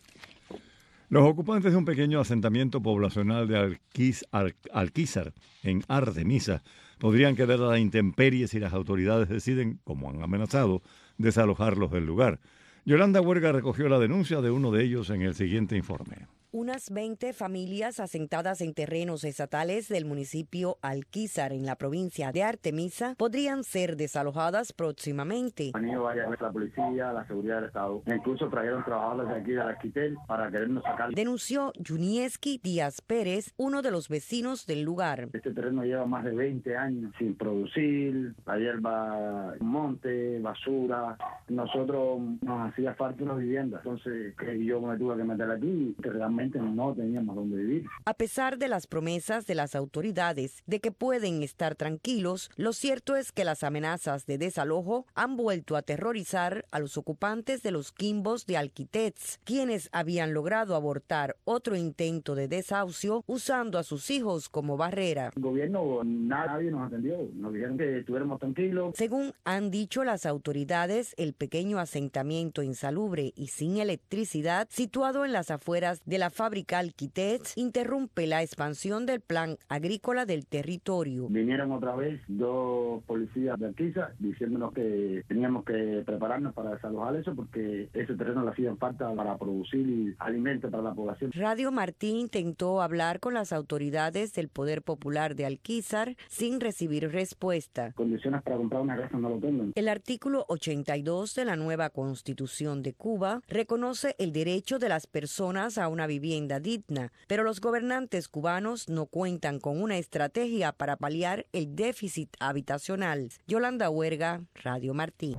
Los ocupantes de un pequeño asentamiento poblacional de Alquiz, Al, Alquizar, en Artemisa, podrían quedar a la intemperie si las autoridades deciden, como han amenazado, desalojarlos del lugar. Yolanda Huerga recogió la denuncia de uno de ellos en el siguiente informe. Unas veinte familias asentadas en terrenos estatales del municipio Alquizar, en la provincia de Artemisa, podrían ser desalojadas próximamente. Han ido varias veces la policía, la seguridad del Estado. Incluso trajeron trabajadores de aquí de Alquitel para querernos sacar. Denunció Junieski Díaz Pérez, uno de los vecinos del lugar. Este terreno lleva más de veinte años sin producir, la hierba, monte, basura. Nosotros nos hacía falta una vivienda, entonces yo me tuve que meter aquí y realmente no teníamos dónde vivir. A pesar de las promesas de las autoridades de que pueden estar tranquilos, lo cierto es que las amenazas de desalojo han vuelto a aterrorizar a los ocupantes de los quimbos de Alquitets, quienes habían logrado abortar otro intento de desahucio usando a sus hijos como barrera. El gobierno, nadie nos atendió, nos dijeron que estuviéramos tranquilos. Según han dicho las autoridades, el pequeño asentamiento insalubre y sin electricidad, situado en las afueras de la fábrica Alquitets, interrumpe la expansión del plan agrícola del territorio. Vinieron otra vez dos policías de Alquiza diciéndonos que teníamos que prepararnos para desalojar eso porque ese terreno le hacía falta para producir alimentos para la población. Radio Martí intentó hablar con las autoridades del Poder Popular de Alquizar sin recibir respuesta. Condiciones para comprar una casa no lo tengo. El artículo ochenta y dos de la nueva Constitución de Cuba reconoce el derecho de las personas a una vivienda digna, pero los gobernantes cubanos no cuentan con una estrategia para paliar el déficit habitacional. Yolanda Huerga, Radio Martí.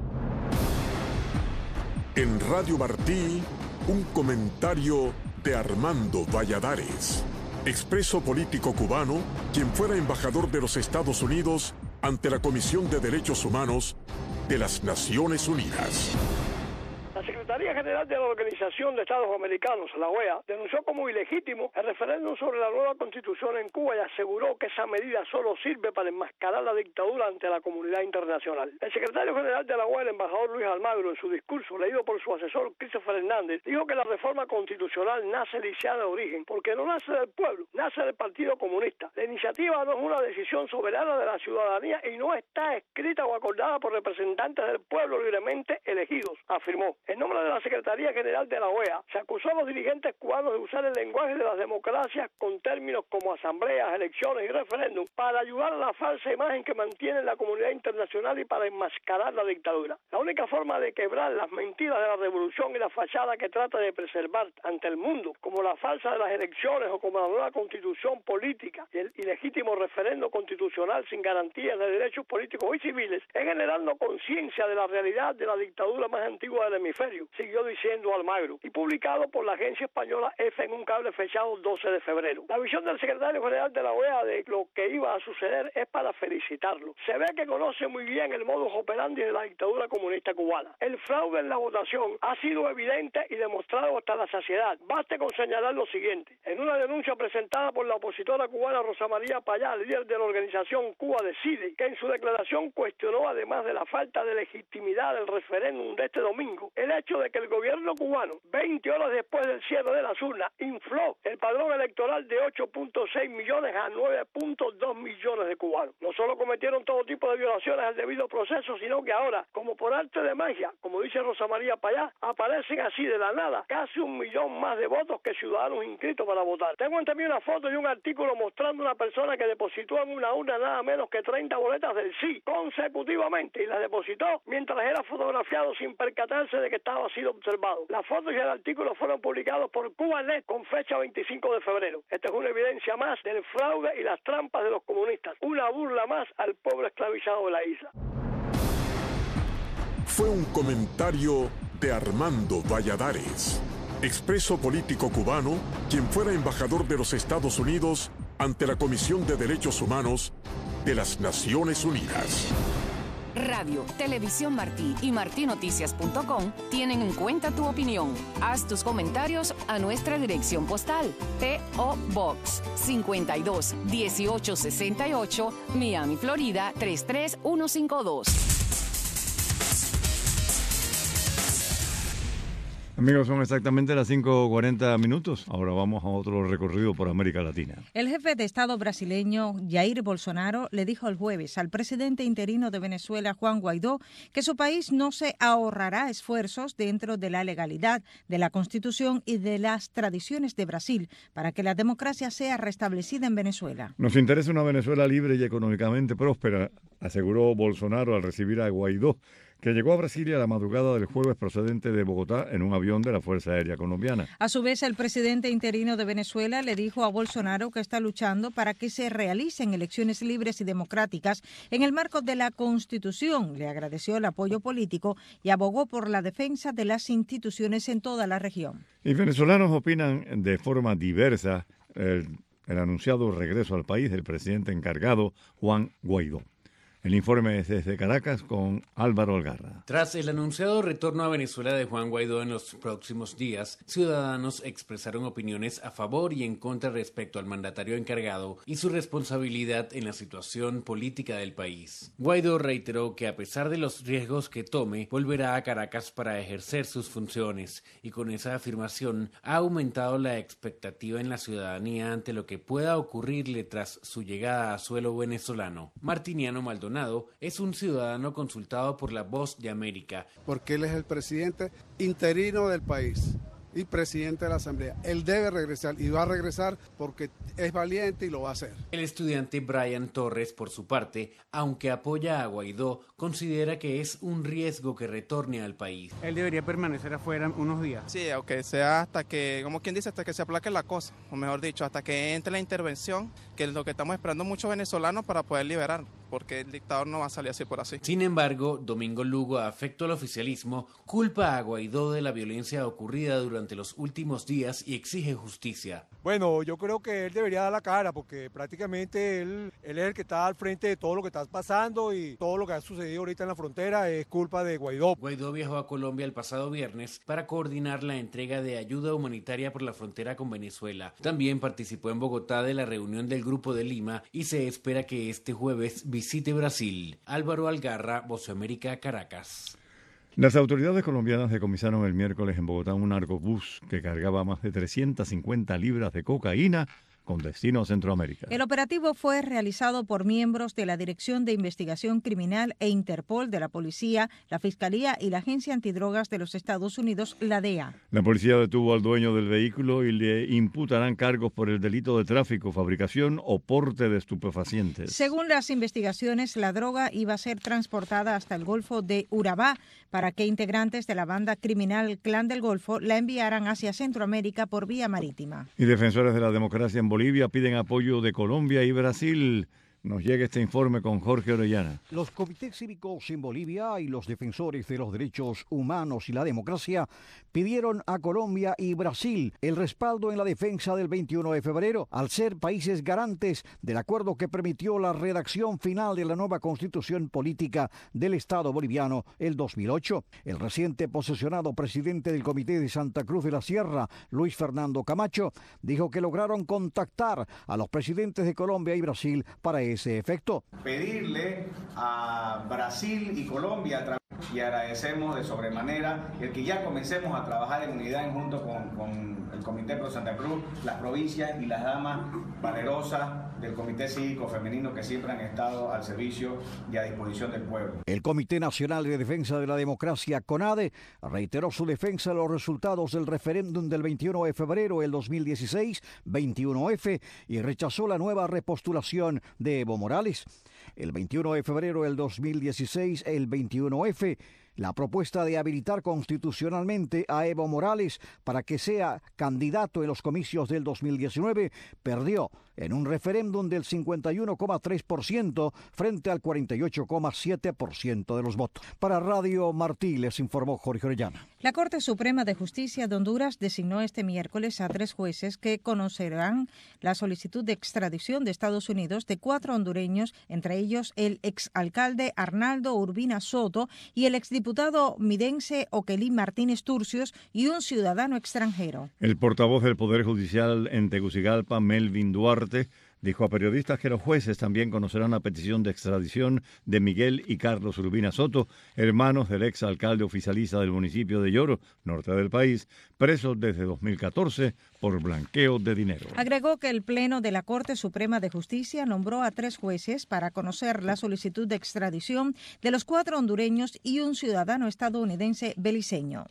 En Radio Martí, un comentario de Armando Valladares, expreso político cubano, quien fuera embajador de los Estados Unidos ante la Comisión de Derechos Humanos de las Naciones Unidas. La Secretaría General de la Organización de Estados Americanos, la O E A, denunció como ilegítimo el referéndum sobre la nueva constitución en Cuba y aseguró que esa medida solo sirve para enmascarar la dictadura ante la comunidad internacional. El secretario general de la O E A, el embajador Luis Almagro, en su discurso leído por su asesor Christopher Hernández, dijo que la reforma constitucional nace lisiada de origen porque no nace del pueblo, nace del Partido Comunista. La iniciativa no es una decisión soberana de la ciudadanía y no está escrita o acordada por representantes del pueblo libremente elegidos, afirmó. En nombre de la Secretaría General de la O E A, se acusó a los dirigentes cubanos de usar el lenguaje de las democracias con términos como asambleas, elecciones y referéndum para ayudar a la falsa imagen que mantiene la comunidad internacional y para enmascarar la dictadura. La única forma de quebrar las mentiras de la revolución y la fachada que trata de preservar ante el mundo, como la falsa de las elecciones o como la nueva constitución política y el ilegítimo referendo constitucional sin garantías de derechos políticos y civiles, es generando conciencia de la realidad de la dictadura más antigua del hemisferio, siguió diciendo Almagro, y publicado por la agencia española EFE en un cable fechado doce de febrero. La visión del secretario general de la O E A de lo que iba a suceder es para felicitarlo. Se ve que conoce muy bien el modus operandi de la dictadura comunista cubana. El fraude en la votación ha sido evidente y demostrado hasta la saciedad. Baste con señalar lo siguiente. En una denuncia presentada por la opositora cubana Rosa María Payá, líder de la organización Cuba Decide, que en su declaración cuestionó, además de la falta de legitimidad del referéndum de este domingo, el hecho de que el gobierno cubano, veinte horas después del cierre de las urnas, infló el padrón electoral de ocho punto seis millones a nueve punto dos millones de cubanos. No solo cometieron todo tipo de violaciones al debido proceso, sino que ahora, como por arte de magia, como dice Rosa María Payá, aparecen así de la nada casi un millón más de votos que ciudadanos inscritos para votar. Tengo ante mí una foto y un artículo mostrando una persona que depositó en una urna nada menos que treinta boletas del sí consecutivamente y las depositó mientras era fotografiado sin percatarse de que estaba sido observado. Las fotos y el artículo fueron publicados por CubaNet con fecha veinticinco de febrero. Esta es una evidencia más del fraude y las trampas de los comunistas. Una burla más al pueblo esclavizado de la isla. Fue un comentario de Armando Valladares, expreso político cubano, quien fuera embajador de los Estados Unidos ante la Comisión de Derechos Humanos de las Naciones Unidas. Radio, Televisión Martí y martí noticias punto com tienen en cuenta tu opinión. Haz tus comentarios a nuestra dirección postal: P O Box cincuenta y dos dieciocho sesenta y ocho, Miami, Florida tres tres uno cinco dos. Amigos, son exactamente las cinco cuarenta minutos. Ahora vamos a otro recorrido por América Latina. El jefe de Estado brasileño Jair Bolsonaro le dijo el jueves al presidente interino de Venezuela, Juan Guaidó, que su país no se ahorrará esfuerzos dentro de la legalidad, de la Constitución y de las tradiciones de Brasil para que la democracia sea restablecida en Venezuela. Nos interesa una Venezuela libre y económicamente próspera, aseguró Bolsonaro al recibir a Guaidó, que llegó a Brasilia la madrugada del jueves procedente de Bogotá en un avión de la Fuerza Aérea Colombiana. A su vez, el presidente interino de Venezuela le dijo a Bolsonaro que está luchando para que se realicen elecciones libres y democráticas en el marco de la Constitución. Le agradeció el apoyo político y abogó por la defensa de las instituciones en toda la región. Y venezolanos opinan de forma diversa el, el anunciado regreso al país del presidente encargado, Juan Guaidó. El informe es desde Caracas con Álvaro Algarra. Tras el anunciado retorno a Venezuela de Juan Guaidó en los próximos días, ciudadanos expresaron opiniones a favor y en contra respecto al mandatario encargado y su responsabilidad en la situación política del país. Guaidó reiteró que a pesar de los riesgos que tome, volverá a Caracas para ejercer sus funciones y con esa afirmación ha aumentado la expectativa en la ciudadanía ante lo que pueda ocurrirle tras su llegada a suelo venezolano. Martiniano Maldonado es un ciudadano consultado por La Voz de América. Porque él es el presidente interino del país y presidente de la Asamblea. Él debe regresar y va a regresar porque es valiente y lo va a hacer. El estudiante Brian Torres, por su parte, aunque apoya a Guaidó, considera que es un riesgo que retorne al país. Él debería permanecer afuera unos días. Sí, aunque sea hasta que, como quien dice, hasta que se aplaque la cosa, o mejor dicho, hasta que entre la intervención, que es lo que estamos esperando muchos venezolanos para poder liberar, porque el dictador no va a salir así por así. Sin embargo, Domingo Lugo, afecto al oficialismo, culpa a Guaidó de la violencia ocurrida durante los últimos días y exige justicia. Bueno, yo creo que él debería dar la cara porque prácticamente él, él es el que está al frente de todo lo que está pasando y todo lo que ha sucedido ahorita en la frontera es culpa de Guaidó. Guaidó viajó a Colombia el pasado viernes para coordinar la entrega de ayuda humanitaria por la frontera con Venezuela. También participó en Bogotá de la reunión del Grupo de Lima y se espera que este jueves visite Brasil. Álvaro Algarra, Voz de América, Caracas. Las autoridades colombianas decomisaron el miércoles en Bogotá un narcobús que cargaba más de trescientas cincuenta libras de cocaína con destino a Centroamérica. El operativo fue realizado por miembros de la Dirección de Investigación Criminal e Interpol de la Policía, la Fiscalía y la Agencia Antidrogas de los Estados Unidos, la D E A. La policía detuvo al dueño del vehículo y le imputarán cargos por el delito de tráfico, fabricación o porte de estupefacientes. Según las investigaciones, la droga iba a ser transportada hasta el Golfo de Urabá para que integrantes de la banda criminal Clan del Golfo la enviaran hacia Centroamérica por vía marítima. Y defensores de la democracia en Bolivia piden apoyo de Colombia y Brasil. Nos llega este informe con Jorge Orellana. Los comités cívicos en Bolivia y los defensores de los derechos humanos y la democracia pidieron a Colombia y Brasil el respaldo en la defensa del veintiuno de febrero, al ser países garantes del acuerdo que permitió la redacción final de la nueva constitución política del Estado boliviano el dos mil ocho. El reciente posesionado presidente del Comité de Santa Cruz de la Sierra, Luis Fernando Camacho, dijo que lograron contactar a los presidentes de Colombia y Brasil para ese efecto. Pedirle a Brasil y Colombia y agradecemos de sobremanera el que ya comencemos a trabajar en unidad en junto con, con el Comité Pro Santa Cruz, las provincias y las damas valerosas del Comité Cívico Femenino que siempre han estado al servicio y a disposición del pueblo. El Comité Nacional de Defensa de la Democracia, CONADE, reiteró su defensa de los resultados del referéndum del veintiuno de febrero del dos mil dieciséis, veintiuno efe, y rechazó la nueva repostulación de Evo Morales. El veintiuno de febrero del dos mil dieciséis, el veintiuno efe, la propuesta de habilitar constitucionalmente a Evo Morales para que sea candidato en los comicios del dos mil diecinueve perdió en un referéndum del cincuenta y uno coma tres por ciento frente al cuarenta y ocho coma siete por ciento de los votos. Para Radio Martí les informó Jorge Orellana. La Corte Suprema de Justicia de Honduras designó este miércoles a tres jueces que conocerán la solicitud de extradición de Estados Unidos de cuatro hondureños, entre ellos el exalcalde Arnaldo Urbina Soto y el exdiputado midense Oquelí Martínez Turcios y un ciudadano extranjero. El portavoz del Poder Judicial en Tegucigalpa, Melvin Duarte, dijo a periodistas que los jueces también conocerán la petición de extradición de Miguel y Carlos Urbina Soto, hermanos del ex alcalde oficialista del municipio de Yoro, norte del país, presos desde dos mil catorce por blanqueo de dinero. Agregó que el Pleno de la Corte Suprema de Justicia nombró a tres jueces para conocer la solicitud de extradición de los cuatro hondureños y un ciudadano estadounidense beliceño.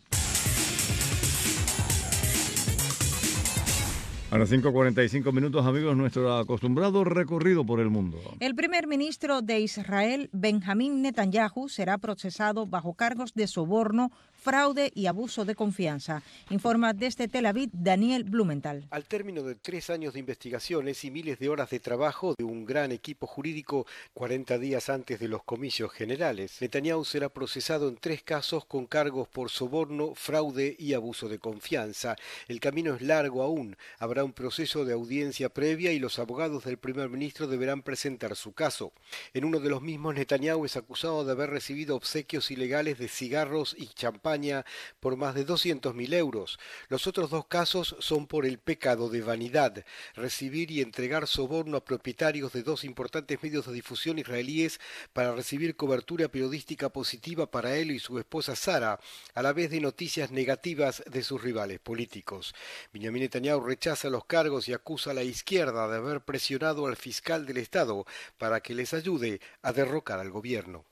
A las cinco cuarenta y cinco minutos, amigos, nuestro acostumbrado recorrido por el mundo. El primer ministro de Israel, Benjamín Netanyahu, será procesado bajo cargos de soborno, fraude y abuso de confianza. Informa desde Tel Aviv Daniel Blumenthal. Al término de tres años de investigaciones y miles de horas de trabajo de un gran equipo jurídico, cuarenta días antes de los comicios generales, Netanyahu será procesado en tres casos con cargos por soborno, fraude y abuso de confianza. El camino es largo aún. Habrá un proceso de audiencia previa y los abogados del primer ministro deberán presentar su caso. En uno de los mismos, Netanyahu es acusado de haber recibido obsequios ilegales de cigarros y champán por más de doscientos mil euros. Los otros dos casos son por el pecado de vanidad, recibir y entregar soborno a propietarios de dos importantes medios de difusión israelíes para recibir cobertura periodística positiva para él y su esposa Sara, a la vez de noticias negativas de sus rivales políticos. Benjamín Netanyahu rechaza los cargos y acusa a la izquierda de haber presionado al fiscal del Estado para que les ayude a derrocar al gobierno.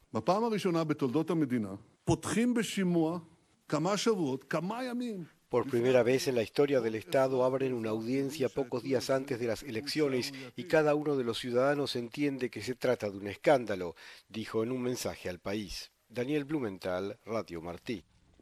Por primera vez en la historia del Estado abren una audiencia pocos días antes de las elecciones y cada uno de los ciudadanos entiende que se trata de un escándalo, dijo en un mensaje al país. Daniel Blumenthal, Radio Martí.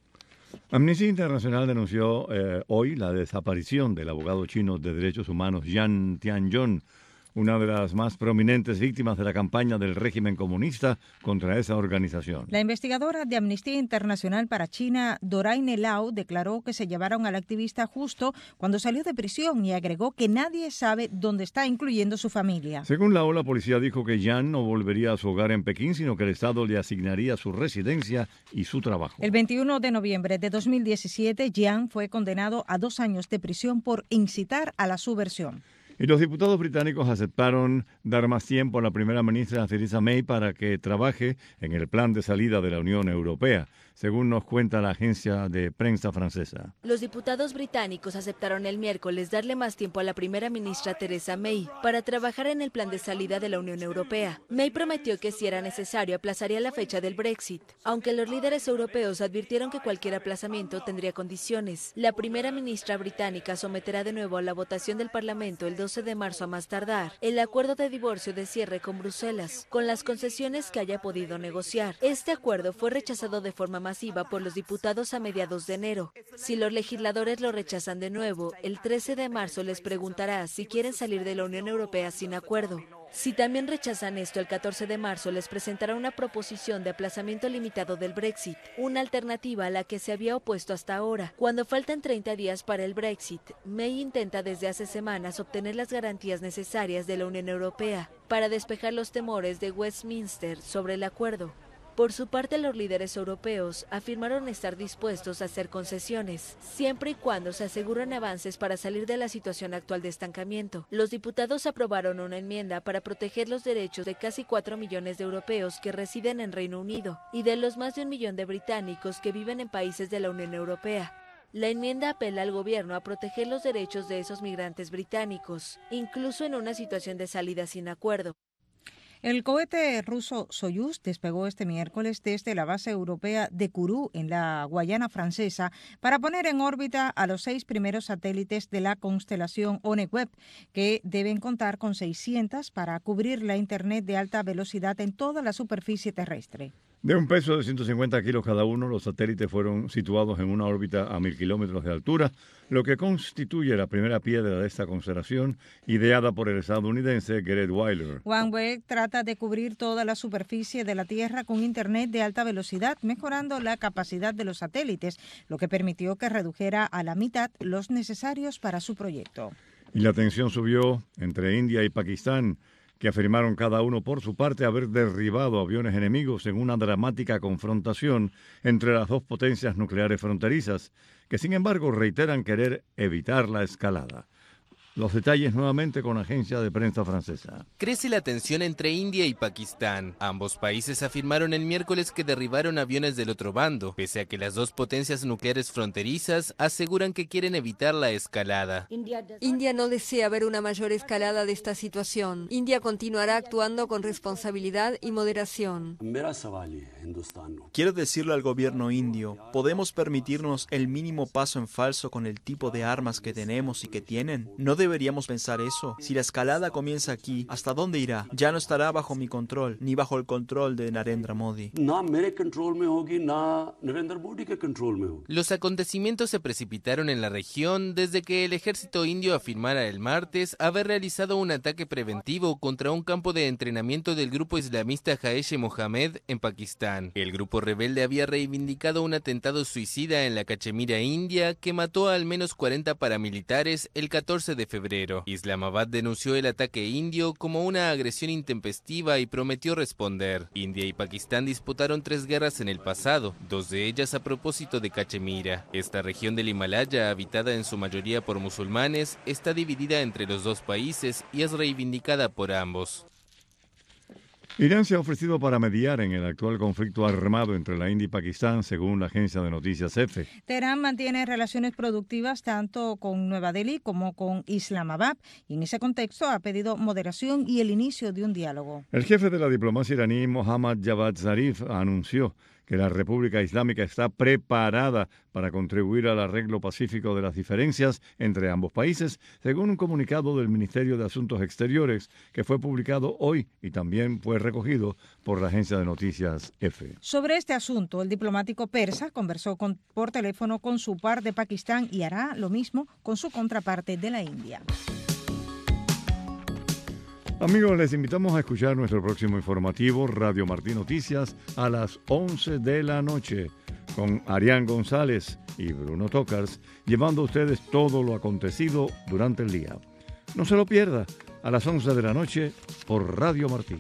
Amnistía Internacional denunció eh, hoy la desaparición del abogado chino de derechos humanos Yan Tianjun, una de las más prominentes víctimas de la campaña del régimen comunista contra esa organización. La investigadora de Amnistía Internacional para China, Doraine Lau, declaró que se llevaron al activista justo cuando salió de prisión y agregó que nadie sabe dónde está, incluyendo su familia. Según Lau, la policía dijo que Yan no volvería a su hogar en Pekín, sino que el Estado le asignaría su residencia y su trabajo. El veintiuno de noviembre de dos mil diecisiete, Yan fue condenado a dos años de prisión por incitar a la subversión. Y los diputados británicos aceptaron dar más tiempo a la primera ministra Theresa May para que trabaje en el plan de salida de la Unión Europea, según nos cuenta la agencia de prensa francesa. Los diputados británicos aceptaron el miércoles darle más tiempo a la primera ministra Theresa May para trabajar en el plan de salida de la Unión Europea. May prometió que si era necesario aplazaría la fecha del Brexit, aunque los líderes europeos advirtieron que cualquier aplazamiento tendría condiciones. La primera ministra británica someterá de nuevo a la votación del Parlamento el doce de marzo a más tardar el acuerdo de divorcio de cierre con Bruselas, con las concesiones que haya podido negociar. Este acuerdo fue rechazado de forma masiva por los diputados a mediados de enero. Si los legisladores lo rechazan de nuevo, el trece de marzo les preguntará si quieren salir de la Unión Europea sin acuerdo. Si también rechazan esto, el catorce de marzo les presentará una proposición de aplazamiento limitado del Brexit, una alternativa a la que se había opuesto hasta ahora. Cuando faltan treinta días para el Brexit, May intenta desde hace semanas obtener las garantías necesarias de la Unión Europea para despejar los temores de Westminster sobre el acuerdo. Por su parte, los líderes europeos afirmaron estar dispuestos a hacer concesiones, siempre y cuando se aseguren avances para salir de la situación actual de estancamiento. Los diputados aprobaron una enmienda para proteger los derechos de casi cuatro millones de europeos que residen en Reino Unido y de los más de un millón de británicos que viven en países de la Unión Europea. La enmienda apela al gobierno a proteger los derechos de esos migrantes británicos, incluso en una situación de salida sin acuerdo. El cohete ruso Soyuz despegó este miércoles desde la base europea de Kourou, en la Guayana Francesa, para poner en órbita a los seis primeros satélites de la constelación OneWeb, que deben contar con seiscientos para cubrir la Internet de alta velocidad en toda la superficie terrestre. De un peso de ciento cincuenta kilos cada uno, los satélites fueron situados en una órbita a mil kilómetros de altura, lo que constituye la primera piedra de esta constelación, ideada por el estadounidense Gareth Wyler. OneWeb trata de cubrir toda la superficie de la Tierra con Internet de alta velocidad, mejorando la capacidad de los satélites, lo que permitió que redujera a la mitad los necesarios para su proyecto. Y la tensión subió entre India y Pakistán, que afirmaron cada uno por su parte haber derribado aviones enemigos en una dramática confrontación entre las dos potencias nucleares fronterizas, que sin embargo reiteran querer evitar la escalada. Los detalles nuevamente con agencia de prensa francesa. Crece la tensión entre India y Pakistán. Ambos países afirmaron el miércoles que derribaron aviones del otro bando, pese a que las dos potencias nucleares fronterizas aseguran que quieren evitar la escalada. India no desea ver una mayor escalada de esta situación. India continuará actuando con responsabilidad y moderación. Quiero decirle al gobierno indio, ¿podemos permitirnos el mínimo paso en falso con el tipo de armas que tenemos y que tienen? No deberíamos pensar eso. Si la escalada comienza aquí, ¿hasta dónde irá? Ya no estará bajo mi control, ni bajo el control de Narendra Modi. Los acontecimientos se precipitaron en la región desde que el ejército indio afirmara el martes haber realizado un ataque preventivo contra un campo de entrenamiento del grupo islamista Jaish-e-Mohammed en Pakistán. El grupo rebelde había reivindicado un atentado suicida en la Cachemira india que mató a al menos cuarenta paramilitares el catorce de febrero. Islamabad denunció el ataque indio como una agresión intempestiva y prometió responder. India y Pakistán disputaron tres guerras en el pasado, dos de ellas a propósito de Cachemira. Esta región del Himalaya, habitada en su mayoría por musulmanes, está dividida entre los dos países y es reivindicada por ambos. Irán se ha ofrecido para mediar en el actual conflicto armado entre la India y Pakistán, según la agencia de noticias E F E. Teherán mantiene relaciones productivas tanto con Nueva Delhi como con Islamabad y en ese contexto ha pedido moderación y el inicio de un diálogo. El jefe de la diplomacia iraní, Mohammad Javad Zarif, anunció que la República Islámica está preparada para contribuir al arreglo pacífico de las diferencias entre ambos países, según un comunicado del Ministerio de Asuntos Exteriores que fue publicado hoy y también fue recogido por la agencia de noticias E F E. Sobre este asunto, el diplomático persa conversó con, por teléfono con su par de Pakistán y hará lo mismo con su contraparte de la India. Amigos, les invitamos a escuchar nuestro próximo informativo Radio Martí Noticias a las once de la noche con Arián González y Bruno Tocars, llevando a ustedes todo lo acontecido durante el día. No se lo pierda, a las once de la noche por Radio Martí.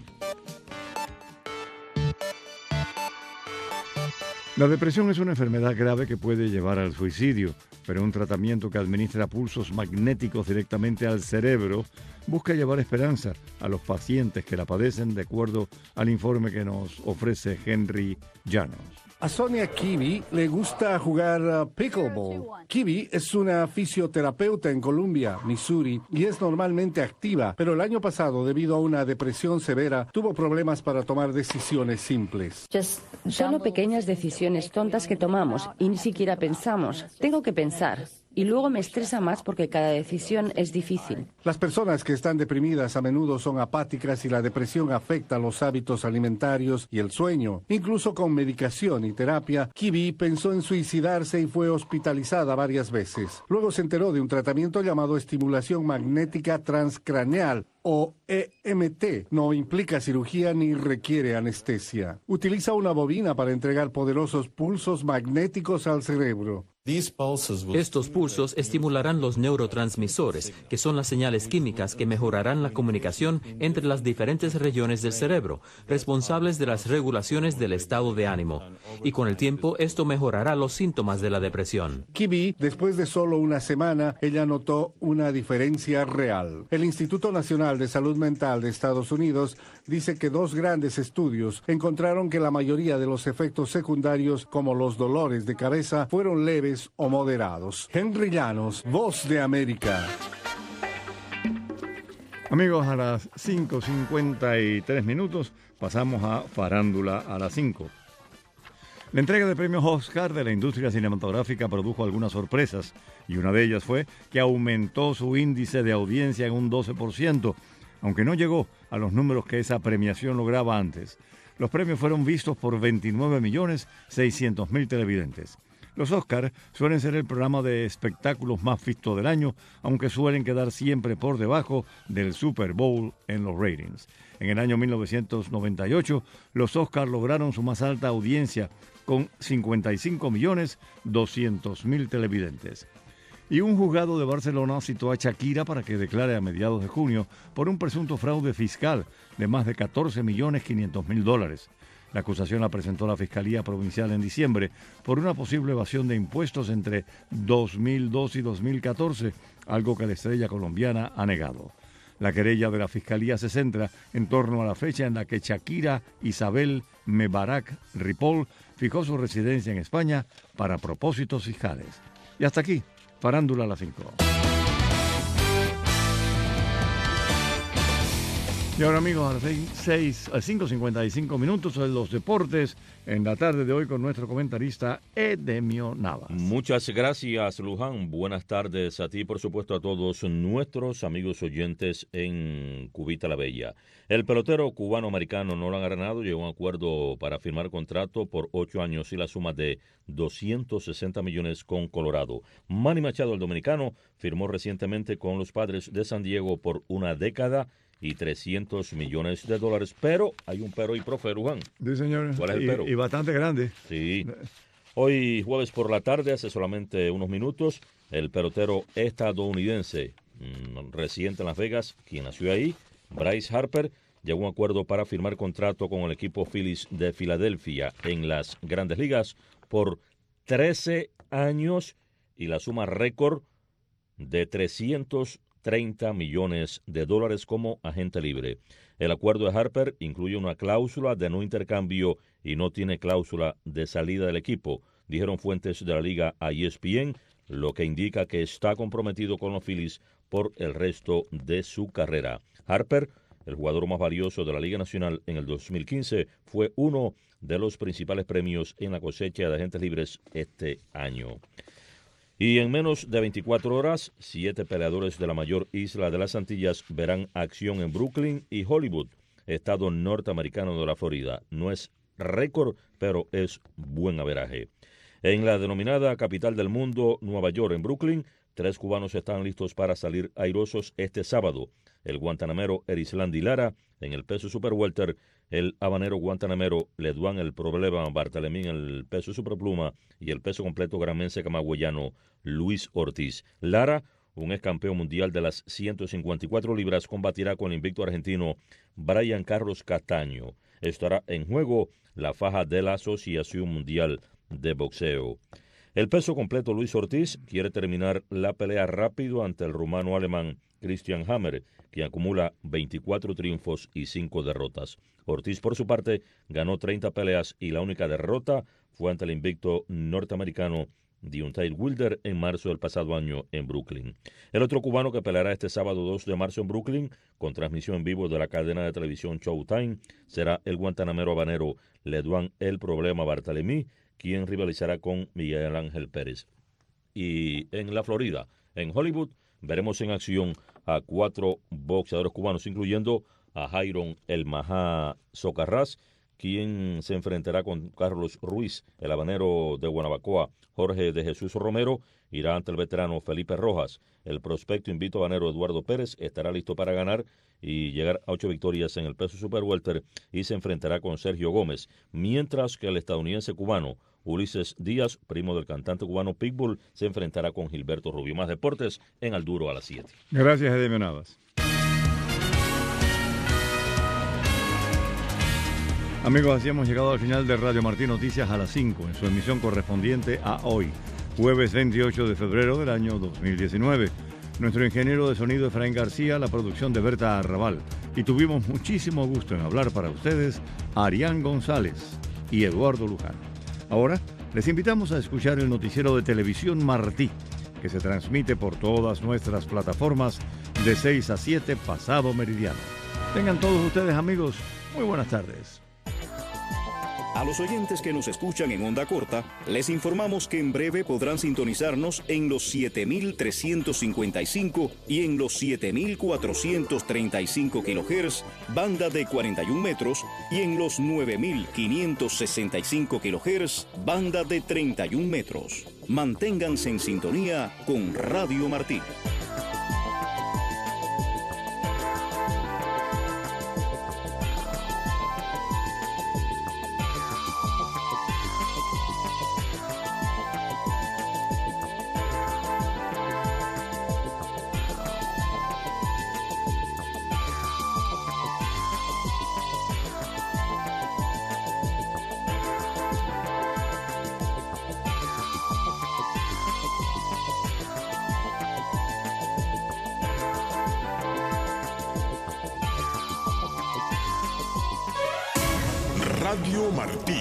La depresión es una enfermedad grave que puede llevar al suicidio, pero un tratamiento que administra pulsos magnéticos directamente al cerebro busca llevar esperanza a los pacientes que la padecen, de acuerdo al informe que nos ofrece Henry Llanos. A Sonia Kibi le gusta jugar uh, pickleball. Kibi es una fisioterapeuta en Columbia, Missouri, y es normalmente activa, pero el año pasado, debido a una depresión severa, tuvo problemas para tomar decisiones simples. Solo pequeñas decisiones tontas que tomamos y ni siquiera pensamos. Tengo que pensar. Y luego me estresa más porque cada decisión es difícil. Las personas que están deprimidas a menudo son apáticas y la depresión afecta los hábitos alimentarios y el sueño. Incluso con medicación y terapia, Kibi pensó en suicidarse y fue hospitalizada varias veces. Luego se enteró de un tratamiento llamado estimulación magnética transcraneal, o E M T. No implica cirugía ni requiere anestesia. Utiliza una bobina para entregar poderosos pulsos magnéticos al cerebro. Estos pulsos estimularán los neurotransmisores, que son las señales químicas que mejorarán la comunicación entre las diferentes regiones del cerebro, responsables de las regulaciones del estado de ánimo. Y con el tiempo, esto mejorará los síntomas de la depresión. Kibi, después de solo una semana, ella notó una diferencia real. El Instituto Nacional de Salud Mental de Estados Unidos dice que dos grandes estudios encontraron que la mayoría de los efectos secundarios, como los dolores de cabeza, fueron leves o moderados. Henry Llanos, Voz de América. Amigos, a las cinco cincuenta y tres minutos pasamos a Farándula a las cinco. La entrega de premios Oscar de la industria cinematográfica produjo algunas sorpresas y una de ellas fue que aumentó su índice de audiencia en un doce por ciento, aunque no llegó a los números que esa premiación lograba antes. Los premios fueron vistos por veintinueve millones seiscientos mil televidentes. Los Oscars suelen ser el programa de espectáculos más visto del año, aunque suelen quedar siempre por debajo del Super Bowl en los ratings. En el año mil novecientos noventa y ocho, los Oscars lograron su más alta audiencia con cincuenta y cinco millones doscientos mil televidentes. Y un juzgado de Barcelona citó a Shakira para que declare a mediados de junio por un presunto fraude fiscal de más de catorce millones quinientos mil dólares. La acusación la presentó la Fiscalía Provincial en diciembre por una posible evasión de impuestos entre dos mil dos y dos mil catorce, algo que la estrella colombiana ha negado. La querella de la Fiscalía se centra en torno a la fecha en la que Shakira Isabel Mebarak Ripoll fijó su residencia en España para propósitos fiscales. Y hasta aquí, Farándula a las cinco. Y ahora, amigos, a las cinco cincuenta y cinco minutos en los deportes, en la tarde de hoy con nuestro comentarista Edemio Navas. Muchas gracias, Luján. Buenas tardes a ti, por supuesto, a todos nuestros amigos oyentes en Cubita la Bella. El pelotero cubano-americano Nolan Arenado llegó a un acuerdo para firmar contrato por ocho años y la suma de doscientos sesenta millones con Colorado. Manny Machado, el dominicano, firmó recientemente con los Padres de San Diego por una década y trescientos millones de dólares, pero hay un pero y profe, Luján. Sí, señor. ¿Cuál es el y, pero? Y bastante grande. Sí. Hoy, jueves por la tarde, hace solamente unos minutos, el pelotero estadounidense mmm, residente en Las Vegas, quien nació ahí, Bryce Harper, llegó a un acuerdo para firmar contrato con el equipo Phillies de Filadelfia en las Grandes Ligas por trece años y la suma récord de trescientos treinta millones de dólares como agente libre. El acuerdo de Harper incluye una cláusula de no intercambio y no tiene cláusula de salida del equipo, dijeron fuentes de la liga a E S P N, lo que indica que está comprometido con los Phillies por el resto de su carrera. Harper, el jugador más valioso de la Liga Nacional en el dos mil quince, fue uno de los principales premios en la cosecha de agentes libres este año. Y en menos de veinticuatro horas, siete peleadores de la mayor isla de las Antillas verán acción en Brooklyn y Hollywood, estado norteamericano de la Florida. No es récord, pero es buen averaje. En la denominada capital del mundo, Nueva York, en Brooklyn, tres cubanos están listos para salir airosos este sábado. El guantanamero Erislandy Lara en el peso super welter, el habanero guantanamero Leduán el Problema Bartolomé en el peso superpluma y el peso completo granmense camagüeyano Luis Ortiz. Lara, un ex campeón mundial de las ciento cincuenta y cuatro libras, combatirá con el invicto argentino Brian Carlos Castaño. Estará en juego la faja de la Asociación Mundial de Boxeo. El peso completo Luis Ortiz quiere terminar la pelea rápido ante el rumano alemán Christian Hammer, quien acumula veinticuatro triunfos y cinco derrotas. Ortiz, por su parte, ganó treinta peleas y la única derrota fue ante el invicto norteamericano Deontay Wilder en marzo del pasado año en Brooklyn. El otro cubano que peleará este sábado dos de marzo en Brooklyn, con transmisión en vivo de la cadena de televisión Showtime, será el guantanamero habanero Leduán el Problema Bartolomé, quien rivalizará con Miguel Ángel Pérez. Y en la Florida, en Hollywood, veremos en acción a cuatro boxeadores cubanos, incluyendo a Jairon El Majá Socarrás, quien se enfrentará con Carlos Ruiz, el habanero de Guanabacoa. Jorge de Jesús Romero irá ante el veterano Felipe Rojas. El prospecto invito habanero Eduardo Pérez estará listo para ganar y llegar a ocho victorias en el peso super welter y se enfrentará con Sergio Gómez, mientras que el estadounidense cubano Ulises Díaz, primo del cantante cubano Pitbull, se enfrentará con Gilberto Rubio. Más deportes en Al Duro a las siete. Gracias, Edemio Navas. Amigos, así hemos llegado al final de Radio Martí Noticias a las cinco, en su emisión correspondiente a hoy, jueves veintiocho de febrero del año dos mil diecinueve. Nuestro ingeniero de sonido Efraín García, la producción de Berta Arrabal. Y tuvimos muchísimo gusto en hablar para ustedes a Arián González y Eduardo Luján. Ahora les invitamos a escuchar el noticiero de Televisión Martí, que se transmite por todas nuestras plataformas de seis a siete pasado meridiano. Tengan todos ustedes, amigos, muy buenas tardes. A los oyentes que nos escuchan en onda corta, les informamos que en breve podrán sintonizarnos en los siete mil trescientos cincuenta y cinco y en los siete mil cuatrocientos treinta y cinco kilohertz, banda de cuarenta y un metros, y en los nueve mil quinientos sesenta y cinco kilohertz, banda de treinta y un metros. Manténganse en sintonía con Radio Martí. Radio Martí.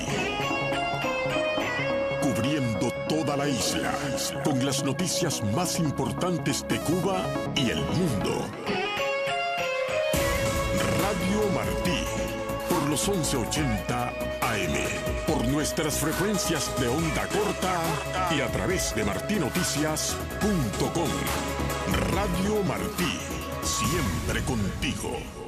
Cubriendo toda la isla, con las noticias más importantes de Cuba y el mundo. Radio Martí, por los once ochenta A M, por nuestras frecuencias de onda corta y a través de martí noticias punto com. Radio Martí, siempre contigo.